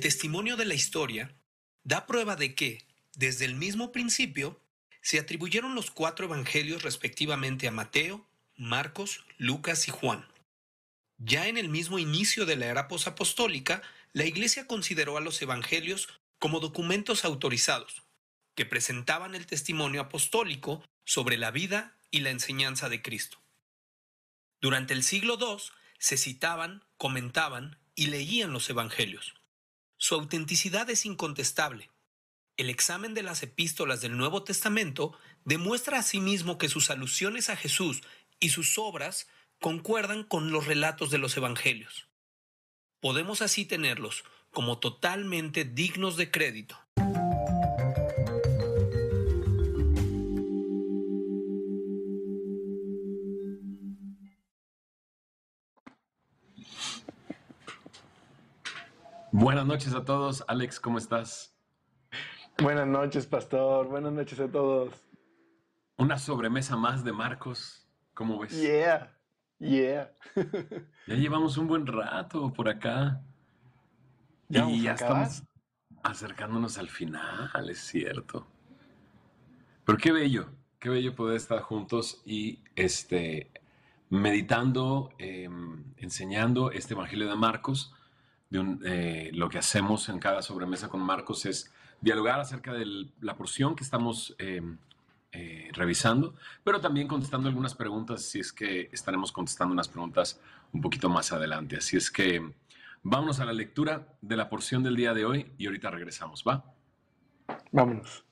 testimonio de la historia da prueba de que, desde el mismo principio, se atribuyeron los 4 evangelios respectivamente a Mateo, Marcos, Lucas y Juan. Ya en el mismo inicio de la era posapostólica, la Iglesia consideró a los evangelios como documentos autorizados, que presentaban el testimonio apostólico sobre la vida y la enseñanza de Cristo. Durante el siglo II se citaban, comentaban y leían los evangelios. Su autenticidad es incontestable. El examen de las epístolas del Nuevo Testamento demuestra asimismo que sus alusiones a Jesús y sus obras concuerdan con los relatos de los evangelios. Podemos así tenerlos como totalmente dignos de crédito. Buenas noches a todos. Alex, ¿cómo estás? Buenas noches, pastor. Buenas noches a todos. Una sobremesa más de Marcos. ¿Cómo ves? Yeah. Ya llevamos un buen rato por acá. ¿Ya ya acabar? Estamos acercándonos al final, es cierto. Pero qué bello poder estar juntos y meditando, enseñando este Evangelio de Marcos. Lo que hacemos en cada sobremesa con Marcos es dialogar acerca de la porción que estamos revisando, pero también contestando algunas preguntas, si es que estaremos contestando unas preguntas un poquito más adelante. Así es que vámonos a la lectura de la porción del día de hoy y ahorita regresamos, ¿va? Vámonos.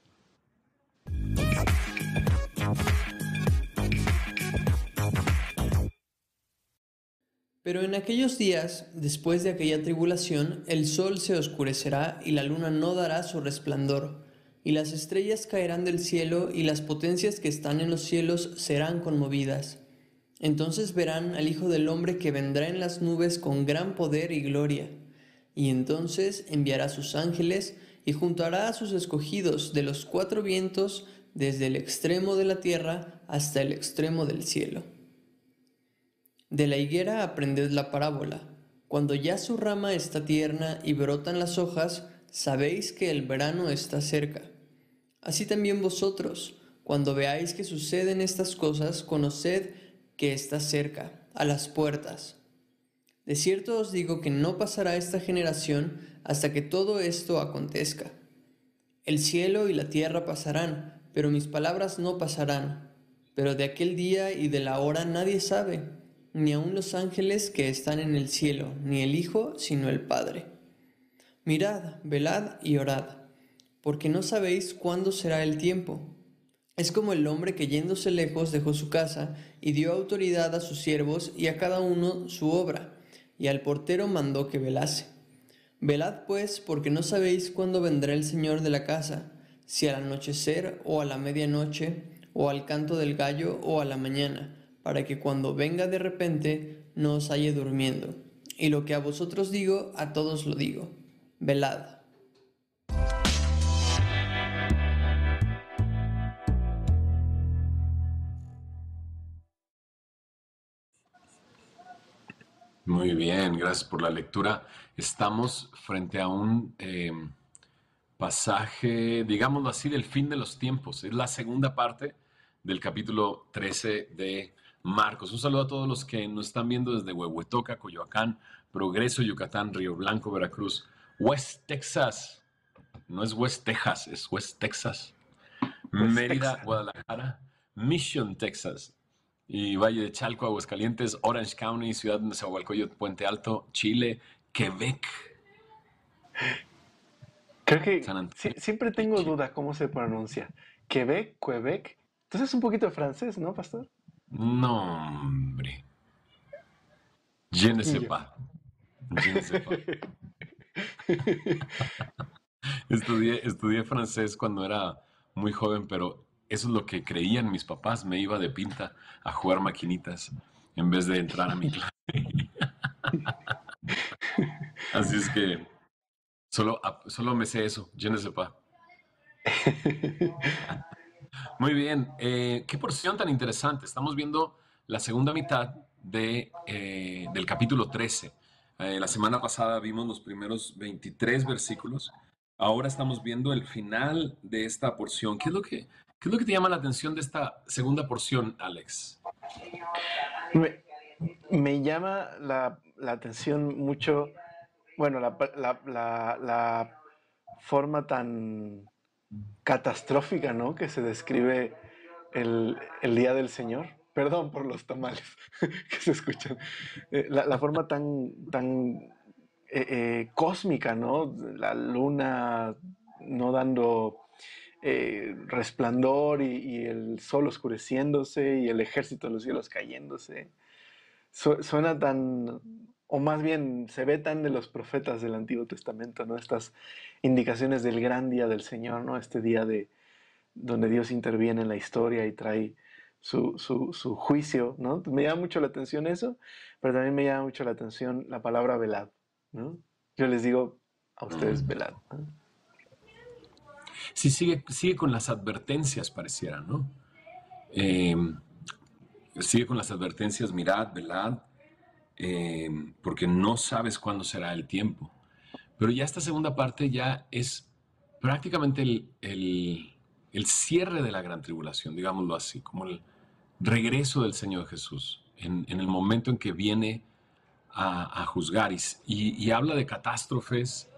Pero en aquellos días, después de aquella tribulación, el sol se oscurecerá y la luna no dará su resplandor, y las estrellas caerán del cielo y las potencias que están en los cielos serán conmovidas. Entonces verán al Hijo del Hombre que vendrá en las nubes con gran poder y gloria. Y entonces enviará sus ángeles y juntará a sus escogidos de los 4 vientos desde el extremo de la tierra hasta el extremo del cielo. De la higuera aprended la parábola. Cuando ya su rama está tierna y brotan las hojas, sabéis que el verano está cerca. Así también vosotros, cuando veáis que suceden estas cosas, conoced que está cerca, a las puertas. De cierto os digo que no pasará esta generación hasta que todo esto acontezca. El cielo y la tierra pasarán, pero mis palabras no pasarán. Pero de aquel día y de la hora nadie sabe, ni aun los ángeles que están en el cielo, ni el Hijo, sino el Padre. Mirad, velad y orad, porque no sabéis cuándo será el tiempo. Es como el hombre que yéndose lejos dejó su casa y dio autoridad a sus siervos y a cada uno su obra, y al portero mandó que velase. Velad pues, porque no sabéis cuándo vendrá el Señor de la casa, si al anochecer o a la medianoche, o al canto del gallo o a la mañana, para que cuando venga de repente no os halle durmiendo. Y lo que a vosotros digo, a todos lo digo: velad. Muy bien, gracias por la lectura. Estamos frente a un pasaje, digámoslo así, del fin de los tiempos. Es la segunda parte del capítulo 13 de Marcos. Un saludo a todos los que nos están viendo desde Huehuetoca, Coyoacán, Progreso, Yucatán, Río Blanco, Veracruz, West Texas. No es West Texas, es West Texas. Mérida, Texas. Guadalajara, Mission, Texas. Y Valle de Chalco, Aguascalientes, Orange County, Ciudad de Nezahualcóyotl, Puente Alto, Chile, Quebec. Creo que siempre tengo duda cómo se pronuncia. Quebec. Entonces es un poquito de francés, ¿no, pastor? No, hombre. Je ne sais pas. Je ne sais pas. Estudié francés cuando era muy joven, pero eso es lo que creían mis papás. Me iba de pinta a jugar maquinitas en vez de entrar a mi clase. Así es que solo me sé eso. Je ne sais pas. Muy bien. Qué porción tan interesante. Estamos viendo la segunda mitad del capítulo 13. La semana pasada vimos los primeros 23 versículos. Ahora estamos viendo el final de esta porción. ¿Qué es lo que te llama la atención de esta segunda porción, Alex? Me llama la atención mucho, bueno, la forma tan catastrófica, ¿no? Que se describe el día del Señor. Perdón por los tamales que se escuchan. La forma tan cósmica, ¿no? La luna no dando resplandor y el sol oscureciéndose y el ejército de los cielos cayéndose. Suena tan, o más bien se ve tan de los profetas del Antiguo Testamento, ¿no? Estas indicaciones del gran día del Señor, ¿no? Este día donde Dios interviene en la historia y trae su juicio, ¿no? Me llama mucho la atención eso, pero también me llama mucho la atención la palabra velad, ¿no? Yo les digo a ustedes velad, ¿no? Sí, sigue con las advertencias, pareciera, ¿no? Sigue con las advertencias, mirad, velad, porque no sabes cuándo será el tiempo. Pero ya esta segunda parte ya es prácticamente el cierre de la gran tribulación, digámoslo así, como el regreso del Señor Jesús, en el momento en que viene a juzgar y habla de catástrofes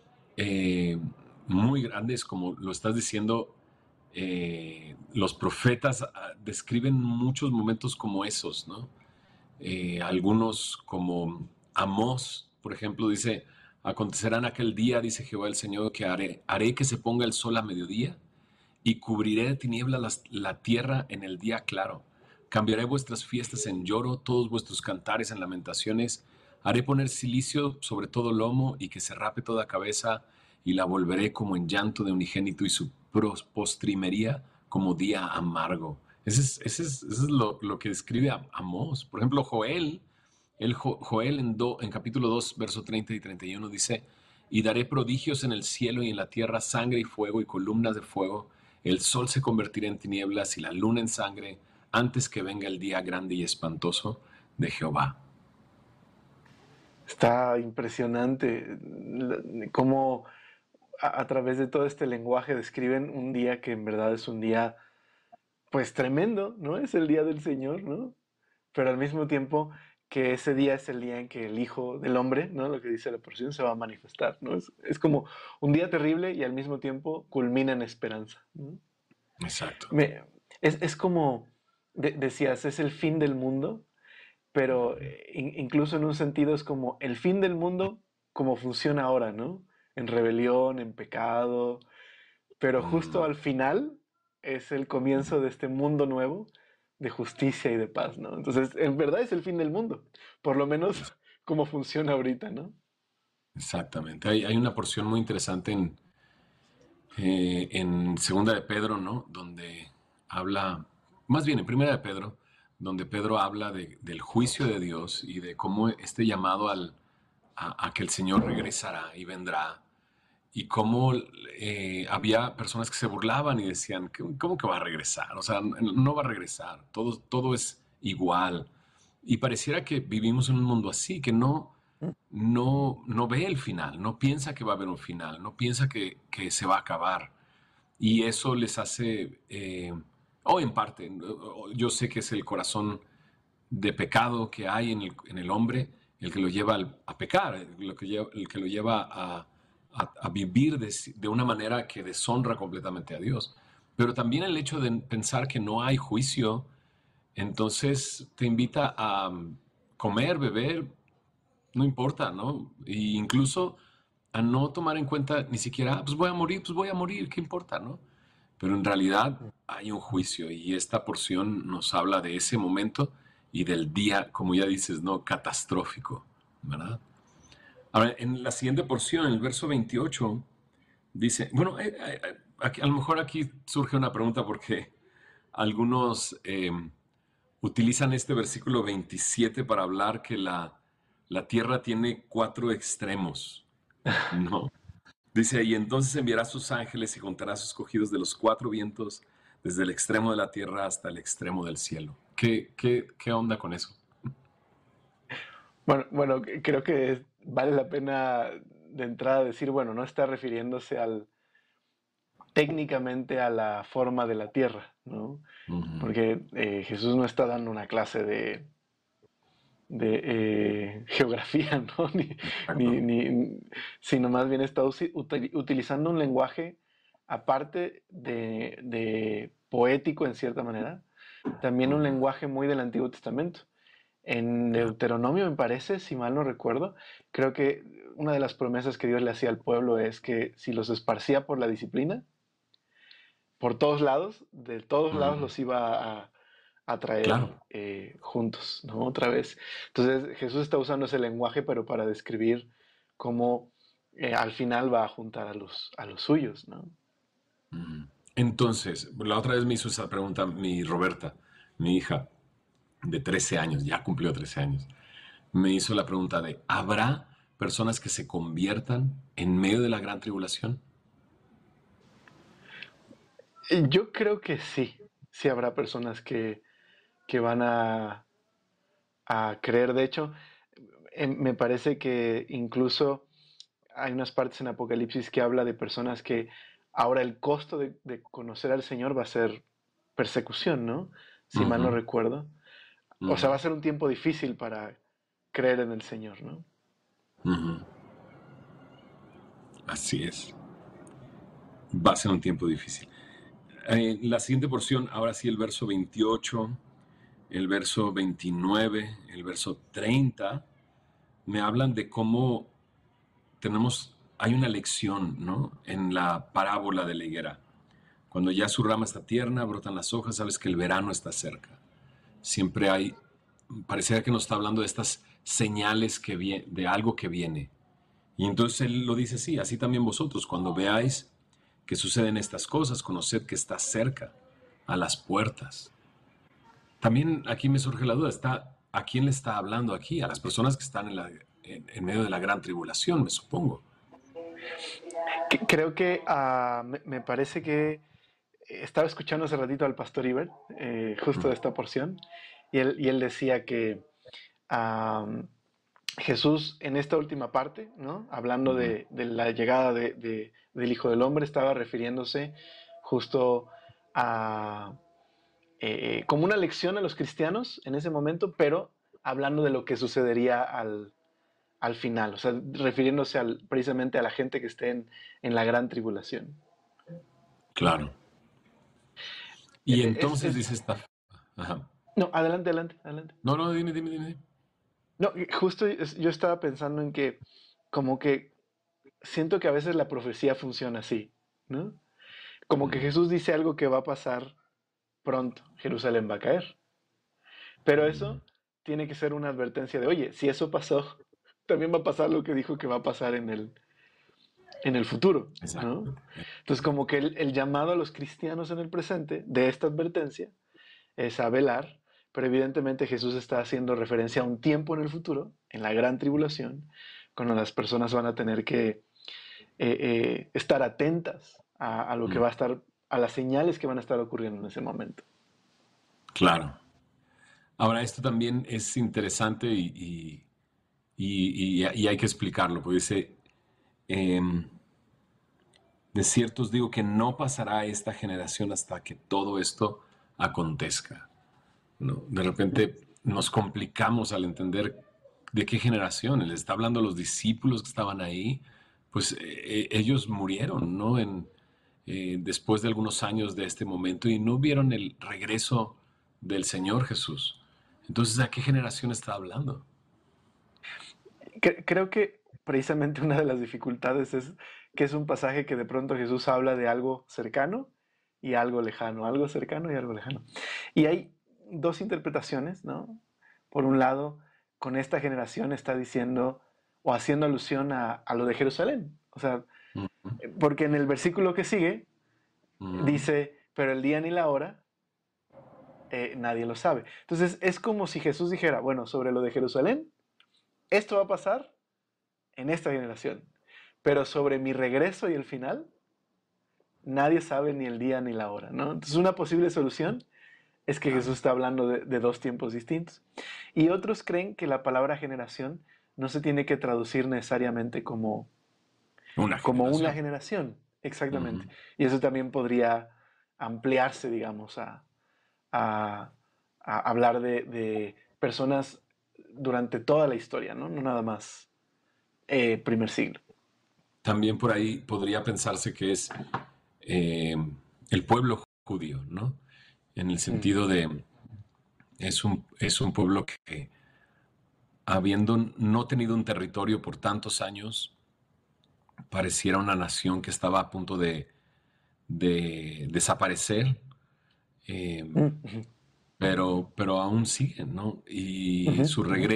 muy grandes, como lo estás diciendo. Los profetas describen muchos momentos como esos, ¿no? Algunos como Amós, por ejemplo, dice: acontecerá en aquel día, dice Jehová el Señor, que haré que se ponga el sol a mediodía y cubriré de tinieblas la tierra en el día claro. Cambiaré vuestras fiestas en lloro, todos vuestros cantares en lamentaciones. Haré poner cilicio sobre todo lomo y que se rape toda cabeza, y la volveré como en llanto de unigénito y su postrimería como día amargo. Ese es lo que describe a Amós. Por ejemplo, Joel en capítulo 2, verso 30 y 31 dice: y daré prodigios en el cielo y en la tierra, sangre y fuego y columnas de fuego. El sol se convertirá en tinieblas y la luna en sangre, antes que venga el día grande y espantoso de Jehová. Está impresionante cómo a través de todo este lenguaje describen un día que en verdad es un día pues tremendo, ¿no? Es el día del Señor, ¿no? Pero al mismo tiempo que ese día es el día en que el Hijo del Hombre, ¿no? Lo que dice la porción, se va a manifestar, ¿no? Es como un día terrible y al mismo tiempo culmina en esperanza, ¿no? Exacto. Es como decías, es el fin del mundo, pero incluso en un sentido es como el fin del mundo como funciona ahora, ¿no? En rebelión, en pecado, pero justo al final es el comienzo de este mundo nuevo de justicia y de paz, ¿no? Entonces, en verdad es el fin del mundo, por lo menos como funciona ahorita, ¿no? Exactamente. Hay una porción muy interesante en Segunda de Pedro, ¿no? Donde habla, más bien en Primera de Pedro, donde Pedro habla del juicio de Dios y de cómo este llamado a que el Señor regresará y vendrá, y cómo había personas que se burlaban y decían: ¿cómo que va a regresar? O sea, no va a regresar, todo es igual. Y pareciera que vivimos en un mundo así, que no ve el final, no piensa que va a haber un final, no piensa que se va a acabar. Y eso les hace, o en parte, yo sé que es el corazón de pecado que hay en el hombre, el que lo lleva a pecar, el que lo lleva a vivir de una manera que deshonra completamente a Dios. Pero también el hecho de pensar que no hay juicio, entonces te invita a comer, beber, no importa, ¿no? E incluso a no tomar en cuenta ni siquiera: pues voy a morir, ¿qué importa, no? Pero en realidad hay un juicio, y esta porción nos habla de ese momento y del día, como ya dices, ¿no? Catastrófico, ¿verdad? Ahora, en la siguiente porción, en el verso 28, dice, bueno, a lo mejor aquí surge una pregunta, porque algunos utilizan este versículo 27 para hablar que la tierra tiene 4 extremos, ¿no? Dice: y entonces enviará sus ángeles y juntará a sus escogidos de los 4 vientos, desde el extremo de la tierra hasta el extremo del cielo. ¿Qué onda con eso? Bueno, creo que vale la pena de entrada decir, bueno, no está refiriéndose técnicamente a la forma de la tierra, ¿no? Porque Jesús no está dando una clase de geografía, ¿no? Sino más bien está utilizando un lenguaje aparte de poético en cierta manera, también un lenguaje muy del Antiguo Testamento. En Deuteronomio, me parece, si mal no recuerdo, creo que una de las promesas que Dios le hacía al pueblo es que si los esparcía por la disciplina, por todos lados, de todos lados los iba a traer juntos, ¿no? Otra vez. Entonces Jesús está usando ese lenguaje, pero para describir cómo al final va a juntar a los suyos, ¿no? Entonces, la otra vez me hizo esa pregunta mi Roberta, mi hija de 13 años, ya cumplió 13 años, me hizo la pregunta de, ¿habrá personas que se conviertan en medio de la gran tribulación? Yo creo que sí, sí habrá personas que van a creer. De hecho, me parece que incluso hay unas partes en Apocalipsis que habla de personas que ahora el costo de conocer al Señor va a ser persecución, ¿no? Si mal no recuerdo. O sea, va a ser un tiempo difícil para creer en el Señor, ¿no? Así es. Va a ser un tiempo difícil. La siguiente porción, ahora sí, el verso 28, el verso 29, el verso 30, me hablan de cómo hay una lección, ¿no? En la parábola de la higuera. Cuando ya su rama está tierna, brotan las hojas, sabes que el verano está cerca. Siempre pareciera que nos está hablando de estas señales de algo que viene. Y entonces él lo dice así también vosotros, cuando veáis que suceden estas cosas, conoced que está cerca, a las puertas. También aquí me surge la duda, ¿a quién le está hablando aquí? A las personas que están en medio de la gran tribulación, me supongo. Creo que me parece que estaba escuchando hace ratito al pastor Iber, justo de esta porción, y él decía que Jesús en esta última parte, ¿no? Hablando de la llegada del Hijo del Hombre, estaba refiriéndose justo como una lección a los cristianos en ese momento, pero hablando de lo que sucedería al final, o sea, refiriéndose precisamente a la gente que esté en la gran tribulación. Claro. Y entonces dice esta... Ajá. No, adelante. No, dime. No, justo yo estaba pensando en que como que siento que a veces la profecía funciona así, ¿no? Como que Jesús dice algo que va a pasar pronto, Jerusalén va a caer. Pero eso tiene que ser una advertencia de, oye, si eso pasó, también va a pasar lo que dijo que va a pasar en el futuro, ¿no? Entonces como que el llamado a los cristianos en el presente de esta advertencia es a velar, pero evidentemente Jesús está haciendo referencia a un tiempo en el futuro, en la gran tribulación, cuando las personas van a tener que estar atentas a lo que va a estar, a las señales que van a estar ocurriendo en ese momento. Claro. Ahora, esto también es interesante y hay que explicarlo, porque dice, de cierto os digo que no pasará esta generación hasta que todo esto acontezca, ¿no? De repente nos complicamos al entender de qué generación. Él está hablando a los discípulos que estaban ahí, pues ellos murieron, ¿no? Después de algunos años de este momento y no vieron el regreso del Señor Jesús. Entonces, ¿a qué generación está hablando? Creo que precisamente una de las dificultades es que es un pasaje que de pronto Jesús habla de algo cercano y algo lejano, algo cercano y algo lejano. Y hay dos interpretaciones, ¿no? Por un lado, con esta generación está diciendo o haciendo alusión a lo de Jerusalén. O sea, porque en el versículo que sigue dice, pero el día ni la hora nadie lo sabe. Entonces es como si Jesús dijera, bueno, sobre lo de Jerusalén, esto va a pasar en esta generación, pero sobre mi regreso y el final, nadie sabe ni el día ni la hora, ¿no? Entonces una posible solución es que Jesús está hablando de dos tiempos distintos. Y otros creen que la palabra generación no se tiene que traducir necesariamente como Una una generación. generación, exactamente. Ujú. Y eso también podría ampliarse, digamos, a- a hablar de personas durante toda la historia, ¿no? No nada más primer siglo. También por ahí podría pensarse que es eh, el pueblo judío, ¿no? En el Mm, sentido de, es un pueblo que, habiendo no tenido un territorio por tantos años, pareciera una nación que estaba a punto de desaparecer, eh, mm, pero aún siguen, ¿no? Y ujú, ujú,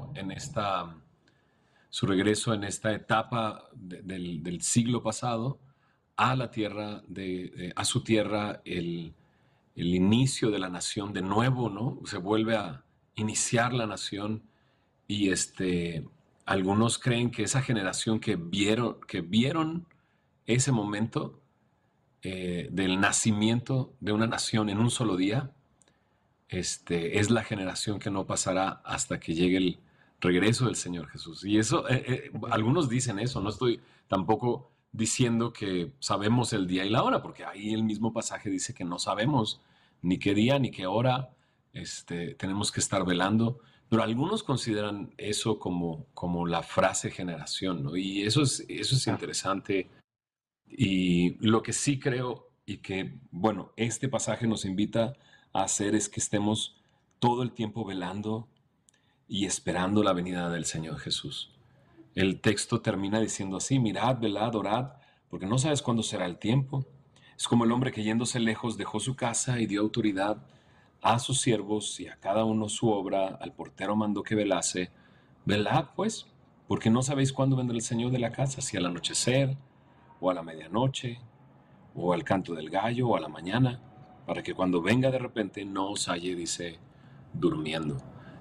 su regreso en esta etapa del siglo pasado a la tierra, a su tierra, el inicio de la nación de nuevo, ¿no? Se vuelve a iniciar la nación y algunos creen que esa generación que vieron ese momento del nacimiento de una nación en un solo día, es la generación que no pasará hasta que llegue el regreso del Señor Jesús. Y eso, ujú. algunos dicen eso, no estoy tampoco diciendo que sabemos el día y la hora, porque ahí el mismo pasaje dice que no sabemos ni qué día ni qué hora, tenemos que estar velando, pero algunos consideran eso como la frase generación, ¿no? Y eso es Claro. interesante. Y lo que sí creo y que, bueno, este pasaje nos invita a hacer es que estemos todo el tiempo velando y esperando la venida del Señor Jesús. El texto termina diciendo así: mirad, velad, orad, porque no sabes cuándo será el tiempo. Es como el hombre que yéndose lejos dejó su casa y dio autoridad a sus siervos y a cada uno su obra, al portero mandó que velase. Velad, pues, porque no sabéis cuándo vendrá el Señor de la casa, si al anochecer, o a la medianoche, o al canto del gallo, o a la mañana, para que cuando venga de repente no os halle, dice, durmiendo.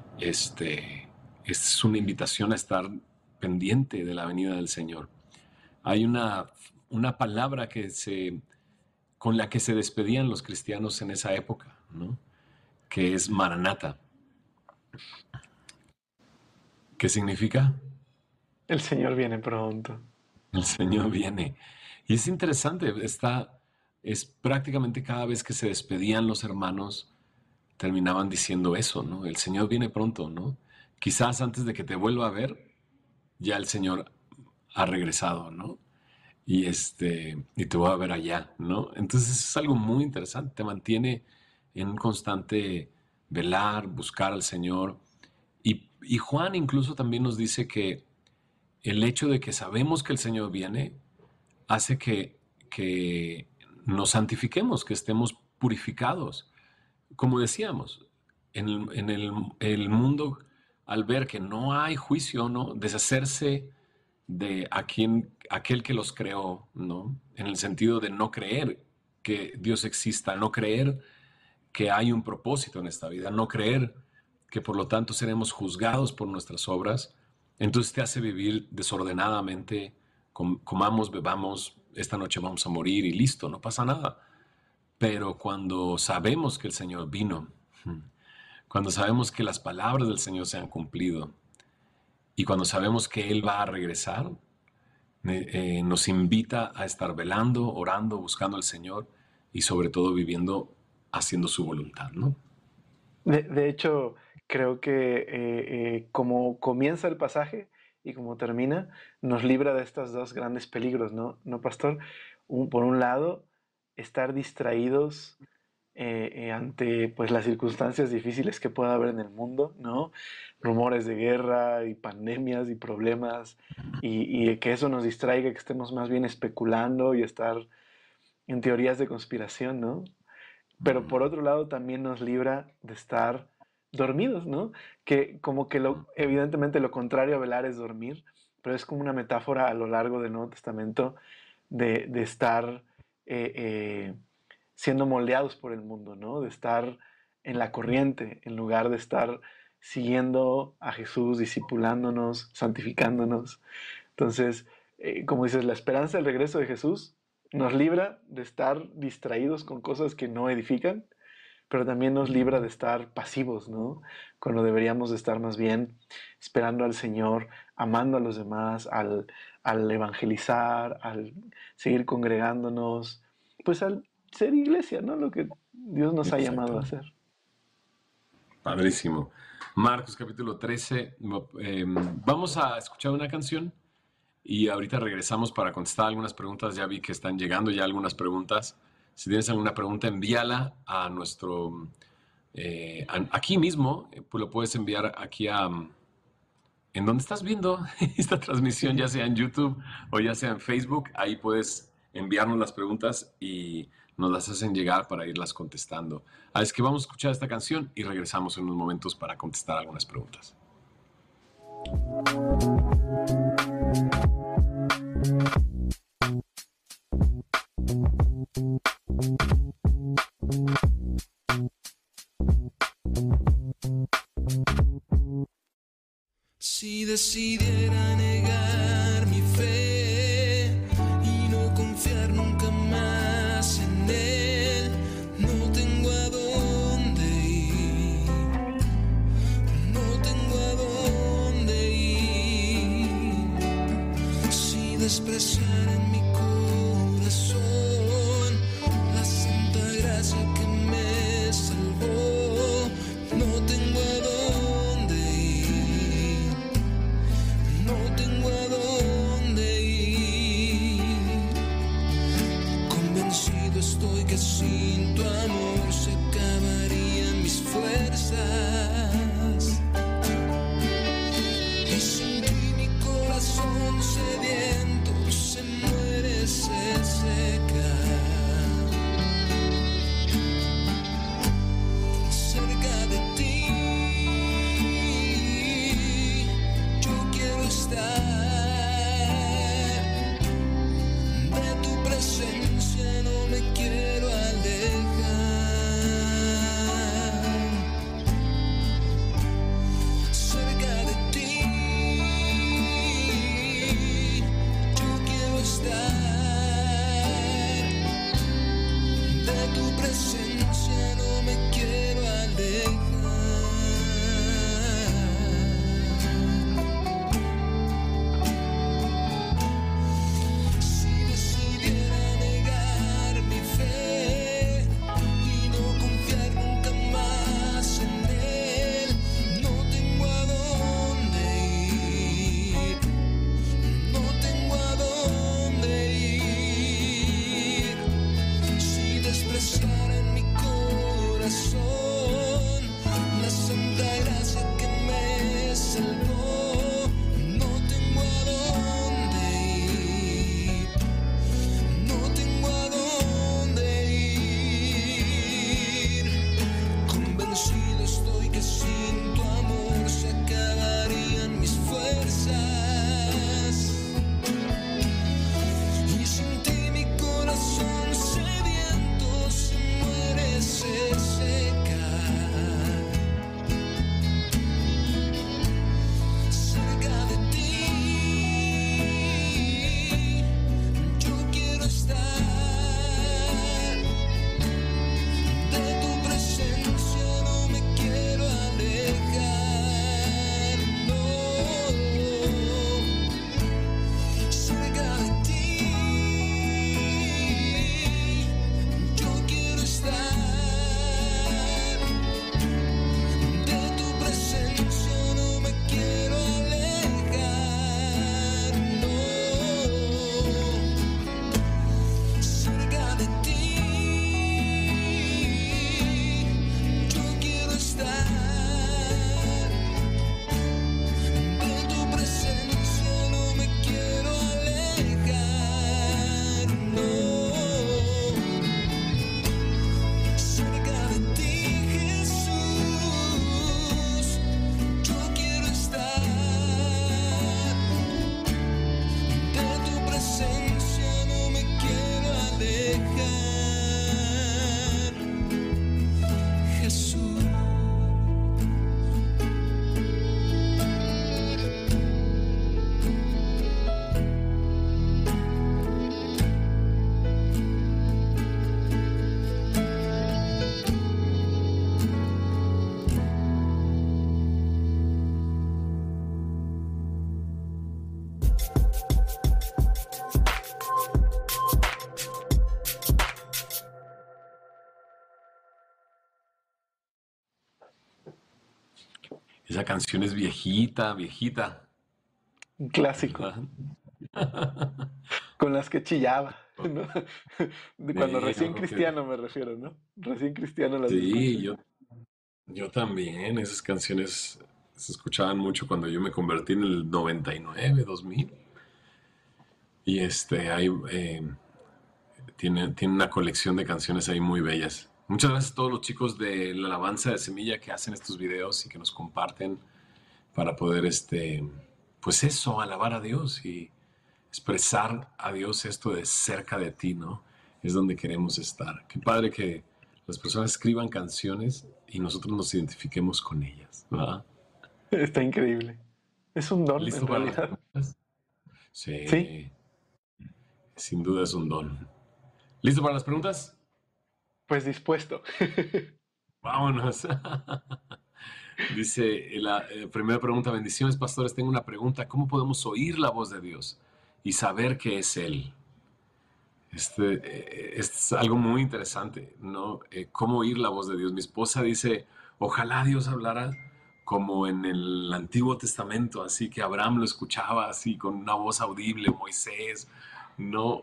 Es una invitación a estar pendiente de la venida del Señor. Hay una palabra con la que se despedían los cristianos en esa época, ¿no? Que es Maranata. ¿Qué significa? El Señor viene pronto. El Señor viene. Y es interesante, es prácticamente cada vez que se despedían los hermanos, terminaban diciendo eso, ¿no? El Señor viene pronto, ¿no? Quizás antes de que te vuelva a ver, ya el Señor ha regresado, ¿no? Y te voy a ver allá, ¿no? Entonces es algo muy interesante, te mantiene en un constante velar, buscar al Señor. Y Juan incluso también nos dice que el hecho de que sabemos que el Señor viene hace que nos santifiquemos, que estemos purificados. Como decíamos, el mundo, al ver que no hay juicio, ¿no? Deshacerse de aquel que los creó, ¿no? En el sentido de no creer que Dios exista, no creer que hay un propósito en esta vida, no creer que por lo tanto seremos juzgados por nuestras obras, entonces te hace vivir desordenadamente, comamos, bebamos, esta noche vamos a morir y listo, no pasa nada. Pero cuando sabemos que el Señor vino, cuando sabemos que las palabras del Señor se han cumplido y cuando sabemos que Él va a regresar, nos invita a estar velando, orando, buscando al Señor y sobre todo viviendo, haciendo su voluntad, ¿no? De hecho, creo que como comienza el pasaje y como termina, nos libra de estos dos grandes peligros, ¿no, ¿no, pastor? Por un lado, estar distraídos ante pues, las circunstancias difíciles que pueda haber en el mundo, ¿no? Rumores de guerra y pandemias y problemas, y que eso nos distraiga, que estemos más bien especulando y estar en teorías de conspiración, ¿no? Pero por otro lado también nos libra de estar dormidos, ¿no? Que como que evidentemente lo contrario a velar es dormir, pero es como una metáfora a lo largo del Nuevo Testamento de estar eh, siendo moldeados por el mundo, ¿no? De estar en la corriente en lugar de estar siguiendo a Jesús, discipulándonos, santificándonos. Entonces, como dices, la esperanza del regreso de Jesús nos libra de estar distraídos con cosas que no edifican, pero también nos libra de estar pasivos, ¿no? Cuando deberíamos de estar más bien esperando al Señor, amando a los demás, al evangelizar, al seguir congregándonos, pues al ser iglesia, ¿no? Lo que Dios nos ha llamado a hacer. Padrísimo. Marcos capítulo 13. Vamos a escuchar una canción y ahorita regresamos para contestar algunas preguntas. Ya vi que están llegando ya algunas preguntas. Si tienes alguna pregunta, envíala a nuestro... aquí mismo, pues lo puedes enviar aquí en donde estás viendo esta transmisión, ya sea en YouTube o ya sea en Facebook. Ahí puedes enviarnos las preguntas y nos las hacen llegar para irlas contestando. Es que vamos a escuchar esta canción y regresamos en unos momentos para contestar algunas preguntas. Si decidiera negar mi fe y no confiar nunca más en Él, no tengo a dónde ir, no tengo a dónde ir. Si despreciar en mi corazón la santa gracia que me salvó, no tengo a dónde. No tengo a dónde ir. Convencido estoy que sin tu amor se acabarían mis fuerzas. Y sin ti mi corazón sediento se muere, se seca. Cerca de ti de tu presencia no me quiero alejar. Cerca de ti yo quiero estar. De tu presencia no me quiero alejar. Esa canción es viejita, viejita, Un clásico, ¿verdad? con las que chillaba, ¿no? De cuando Sí, recién algo que... cristiano me refiero, ¿no? Recién cristiano las Sí, escuché. yo también. Esas canciones se escuchaban mucho cuando yo me convertí en el 99, 2000. Y ahí tiene una colección de canciones ahí muy bellas. Muchas gracias a todos los chicos de la alabanza de Semilla que hacen estos videos y que nos comparten para poder, pues eso, alabar a Dios y expresar a Dios esto de cerca de ti, ¿no? Es donde queremos estar. Qué padre que las personas escriban canciones y nosotros nos identifiquemos con ellas, ¿verdad? Está increíble. Es un don, en ¿Listo para las realidad. preguntas? Sí, Sí, sin duda es un don. ¿Listo para las preguntas? pues dispuesto. Vámonos. Dice la primera pregunta, bendiciones pastores, tengo una pregunta, ¿cómo podemos oír la voz de Dios y saber que es Él? Es algo muy interesante, ¿no? ¿Cómo oír la voz de Dios? Mi esposa dice, ojalá Dios hablara como en el Antiguo Testamento, así que Abraham lo escuchaba así con una voz audible, Moisés, ¿no?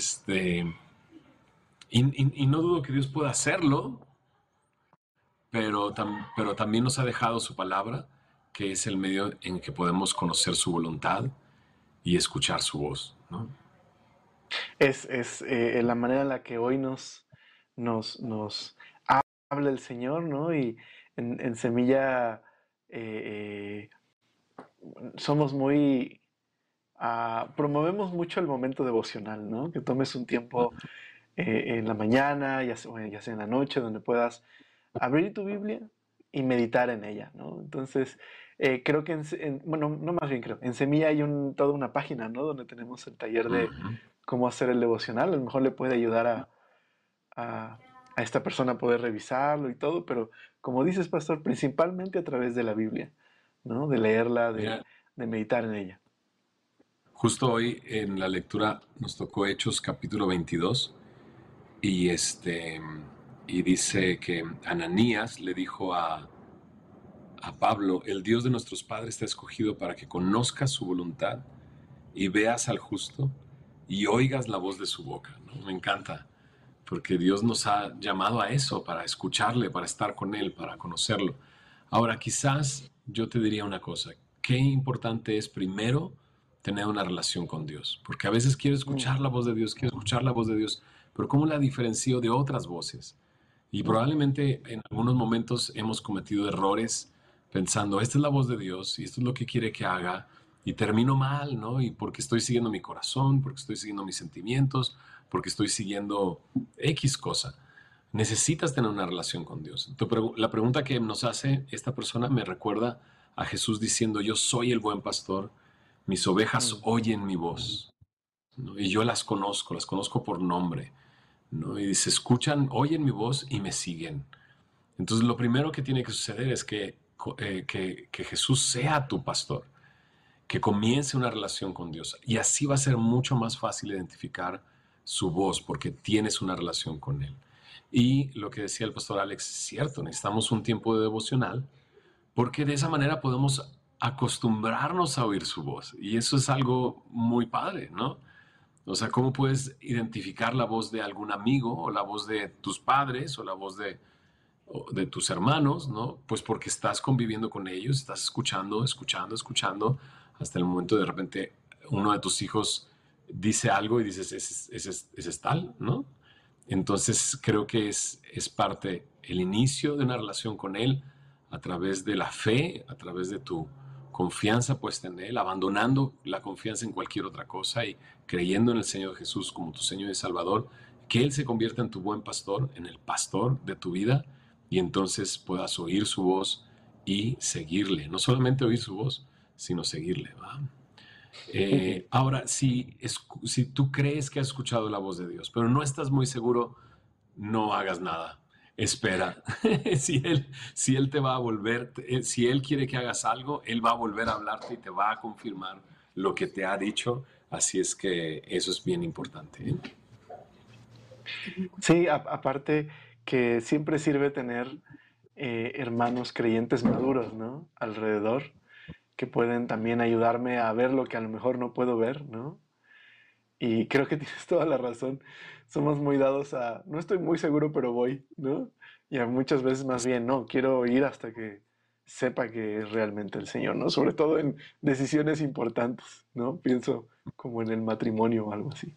Y no dudo que Dios pueda hacerlo, pero también nos ha dejado su palabra, que es el medio en que podemos conocer su voluntad y escuchar su voz, ¿no? Es la manera en la que hoy nos habla el Señor, ¿no? Y en Semilla eh, somos muy... promovemos mucho el momento devocional, ¿no? Que tomes un tiempo en la mañana, bueno, ya sea en la noche, donde puedas abrir tu Biblia y meditar en ella, ¿no? Entonces, creo que, bueno, no más bien creo, en Semilla hay toda una página, ¿no? Donde tenemos el taller de Ujú. cómo hacer el devocional. A lo mejor le puede ayudar a, a esta persona a poder revisarlo y todo, pero como dices, pastor, principalmente a través de la Biblia, ¿no? De leerla, Mira, de meditar en ella. justo hoy en la lectura nos tocó Hechos capítulo 22 y, y dice que Ananías le dijo a Pablo, el Dios de nuestros padres te ha escogido para que conozcas su voluntad y veas al justo y oigas la voz de su boca, ¿no? Me encanta, porque Dios nos ha llamado a eso, para escucharle, para estar con Él, para conocerlo. Ahora, quizás yo te diría una cosa, qué importante es primero tener una relación con Dios, porque a veces quiero Mm, escuchar la voz de Dios, quiero escuchar la voz de Dios, pero ¿cómo la diferencio de otras voces? Y probablemente en algunos momentos hemos cometido errores pensando, esta es la voz de Dios y esto es lo que quiere que haga, y termino mal, ¿no? Y porque estoy siguiendo mi corazón, porque estoy siguiendo mis sentimientos, porque estoy siguiendo X cosa. Necesitas tener una relación con Dios. La pregunta que nos hace esta persona me recuerda a Jesús diciendo, yo soy el buen pastor, mis ovejas mm. oyen mi voz, ¿no? Y yo las conozco por nombre, ¿no? Y dice, escuchan, oyen mi voz y me siguen. Entonces lo primero que tiene que suceder es que Jesús sea tu pastor, que comience una relación con Dios. Y así va a ser mucho más fácil identificar su voz porque tienes una relación con Él. Y lo que decía el pastor Alex es cierto, necesitamos un tiempo de devocional porque de esa manera podemos acostumbrarnos a oír su voz. Y eso es algo muy padre, ¿no? O sea, ¿cómo puedes identificar la voz de algún amigo o la voz de tus padres o la voz o de tus hermanos, ¿no? Pues porque estás conviviendo con ellos, estás escuchando, escuchando, escuchando, hasta el momento de repente uno de tus hijos dice algo y dices, ese es tal, ¿no? Entonces creo que es parte, el inicio de una relación con Él a través de la fe, a través de tu confianza puesta en Él, abandonando la confianza en cualquier otra cosa y creyendo en el Señor Jesús como tu Señor y Salvador, que Él se convierta en tu buen pastor, en el pastor de tu vida, y entonces puedas oír su voz y seguirle. No solamente oír su voz, sino seguirle, ¿va? Ahora, si tú crees que has escuchado la voz de Dios, pero no estás muy seguro, no hagas nada. Espera. Si él te va a volver, si Él quiere que hagas algo, Él va a volver a hablarte y te va a confirmar lo que te ha dicho. Así es que eso es bien importante, ¿eh? Sí, aparte que siempre sirve tener hermanos creyentes maduros, ¿no? Alrededor, que pueden también ayudarme a ver lo que a lo mejor no puedo ver, ¿no? Y creo que tienes toda la razón. Somos muy dados a, no estoy muy seguro, pero voy, ¿no? Y a muchas veces más bien, no, quiero ir hasta que sepa que es realmente el Señor, ¿no? Sobre todo en decisiones importantes, ¿no? Pienso como en el matrimonio o algo así.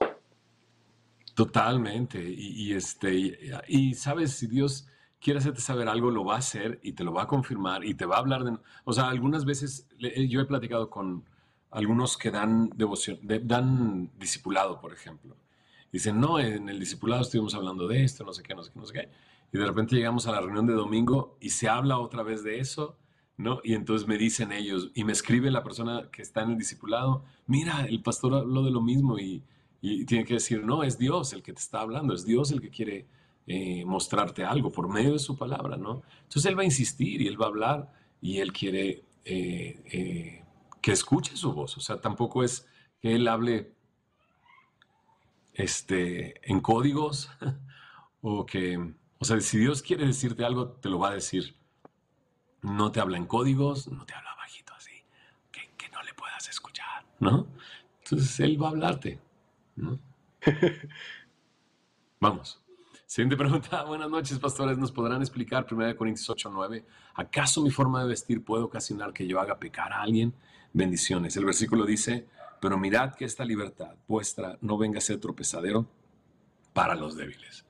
Totalmente. Y sabes, si Dios quiere hacerte saber algo, lo va a hacer y te lo va a confirmar y te va a hablar de... O sea, algunas veces yo he platicado con algunos que dan devoción, dan discipulado, por ejemplo. Dicen, no, en el discipulado estuvimos hablando de esto, no sé qué, no sé qué, no sé qué. Y de repente llegamos a la reunión de domingo y se habla otra vez de eso, ¿no? Y entonces me dicen ellos, y me escribe la persona que está en el discipulado, mira, el pastor habló de lo mismo y tiene que decir, no, es Dios el que te está hablando, es Dios el que quiere mostrarte algo por medio de su palabra, ¿no? Entonces Él va a insistir y Él va a hablar y Él quiere que escuche su voz. O sea, tampoco es que Él hable en códigos o sea, si Dios quiere decirte algo, te lo va a decir. No te habla en códigos, no te habla bajito así, que no le puedas escuchar, ¿no? Entonces Él va a hablarte, ¿no? Vamos. Siguiente pregunta. Buenas noches, pastores. ¿Nos podrán explicar 1 Corintios 8:9? ¿Acaso mi forma de vestir puede ocasionar que yo haga pecar a alguien? Bendiciones. El versículo dice, pero mirad que esta libertad vuestra no venga a ser tropezadero para los débiles.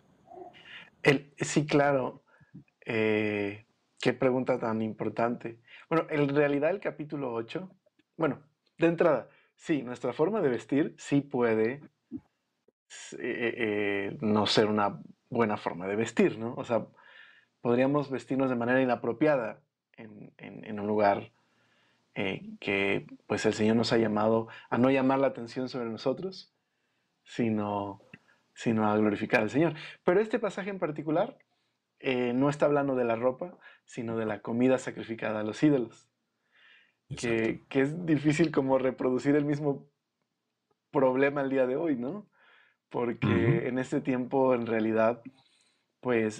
Sí, claro. Qué pregunta tan importante. Bueno, en realidad el capítulo 8, bueno, de entrada, sí, nuestra forma de vestir sí puede no ser una buena forma de vestir, ¿no? O sea, podríamos vestirnos de manera inapropiada en un lugar que pues el Señor nos ha llamado a no llamar la atención sobre nosotros, sino a glorificar al Señor. Pero este pasaje en particular no está hablando de la ropa, sino de la comida sacrificada a los ídolos. Que es difícil como reproducir el mismo problema el día de hoy, ¿no? Porque en ese tiempo en realidad pues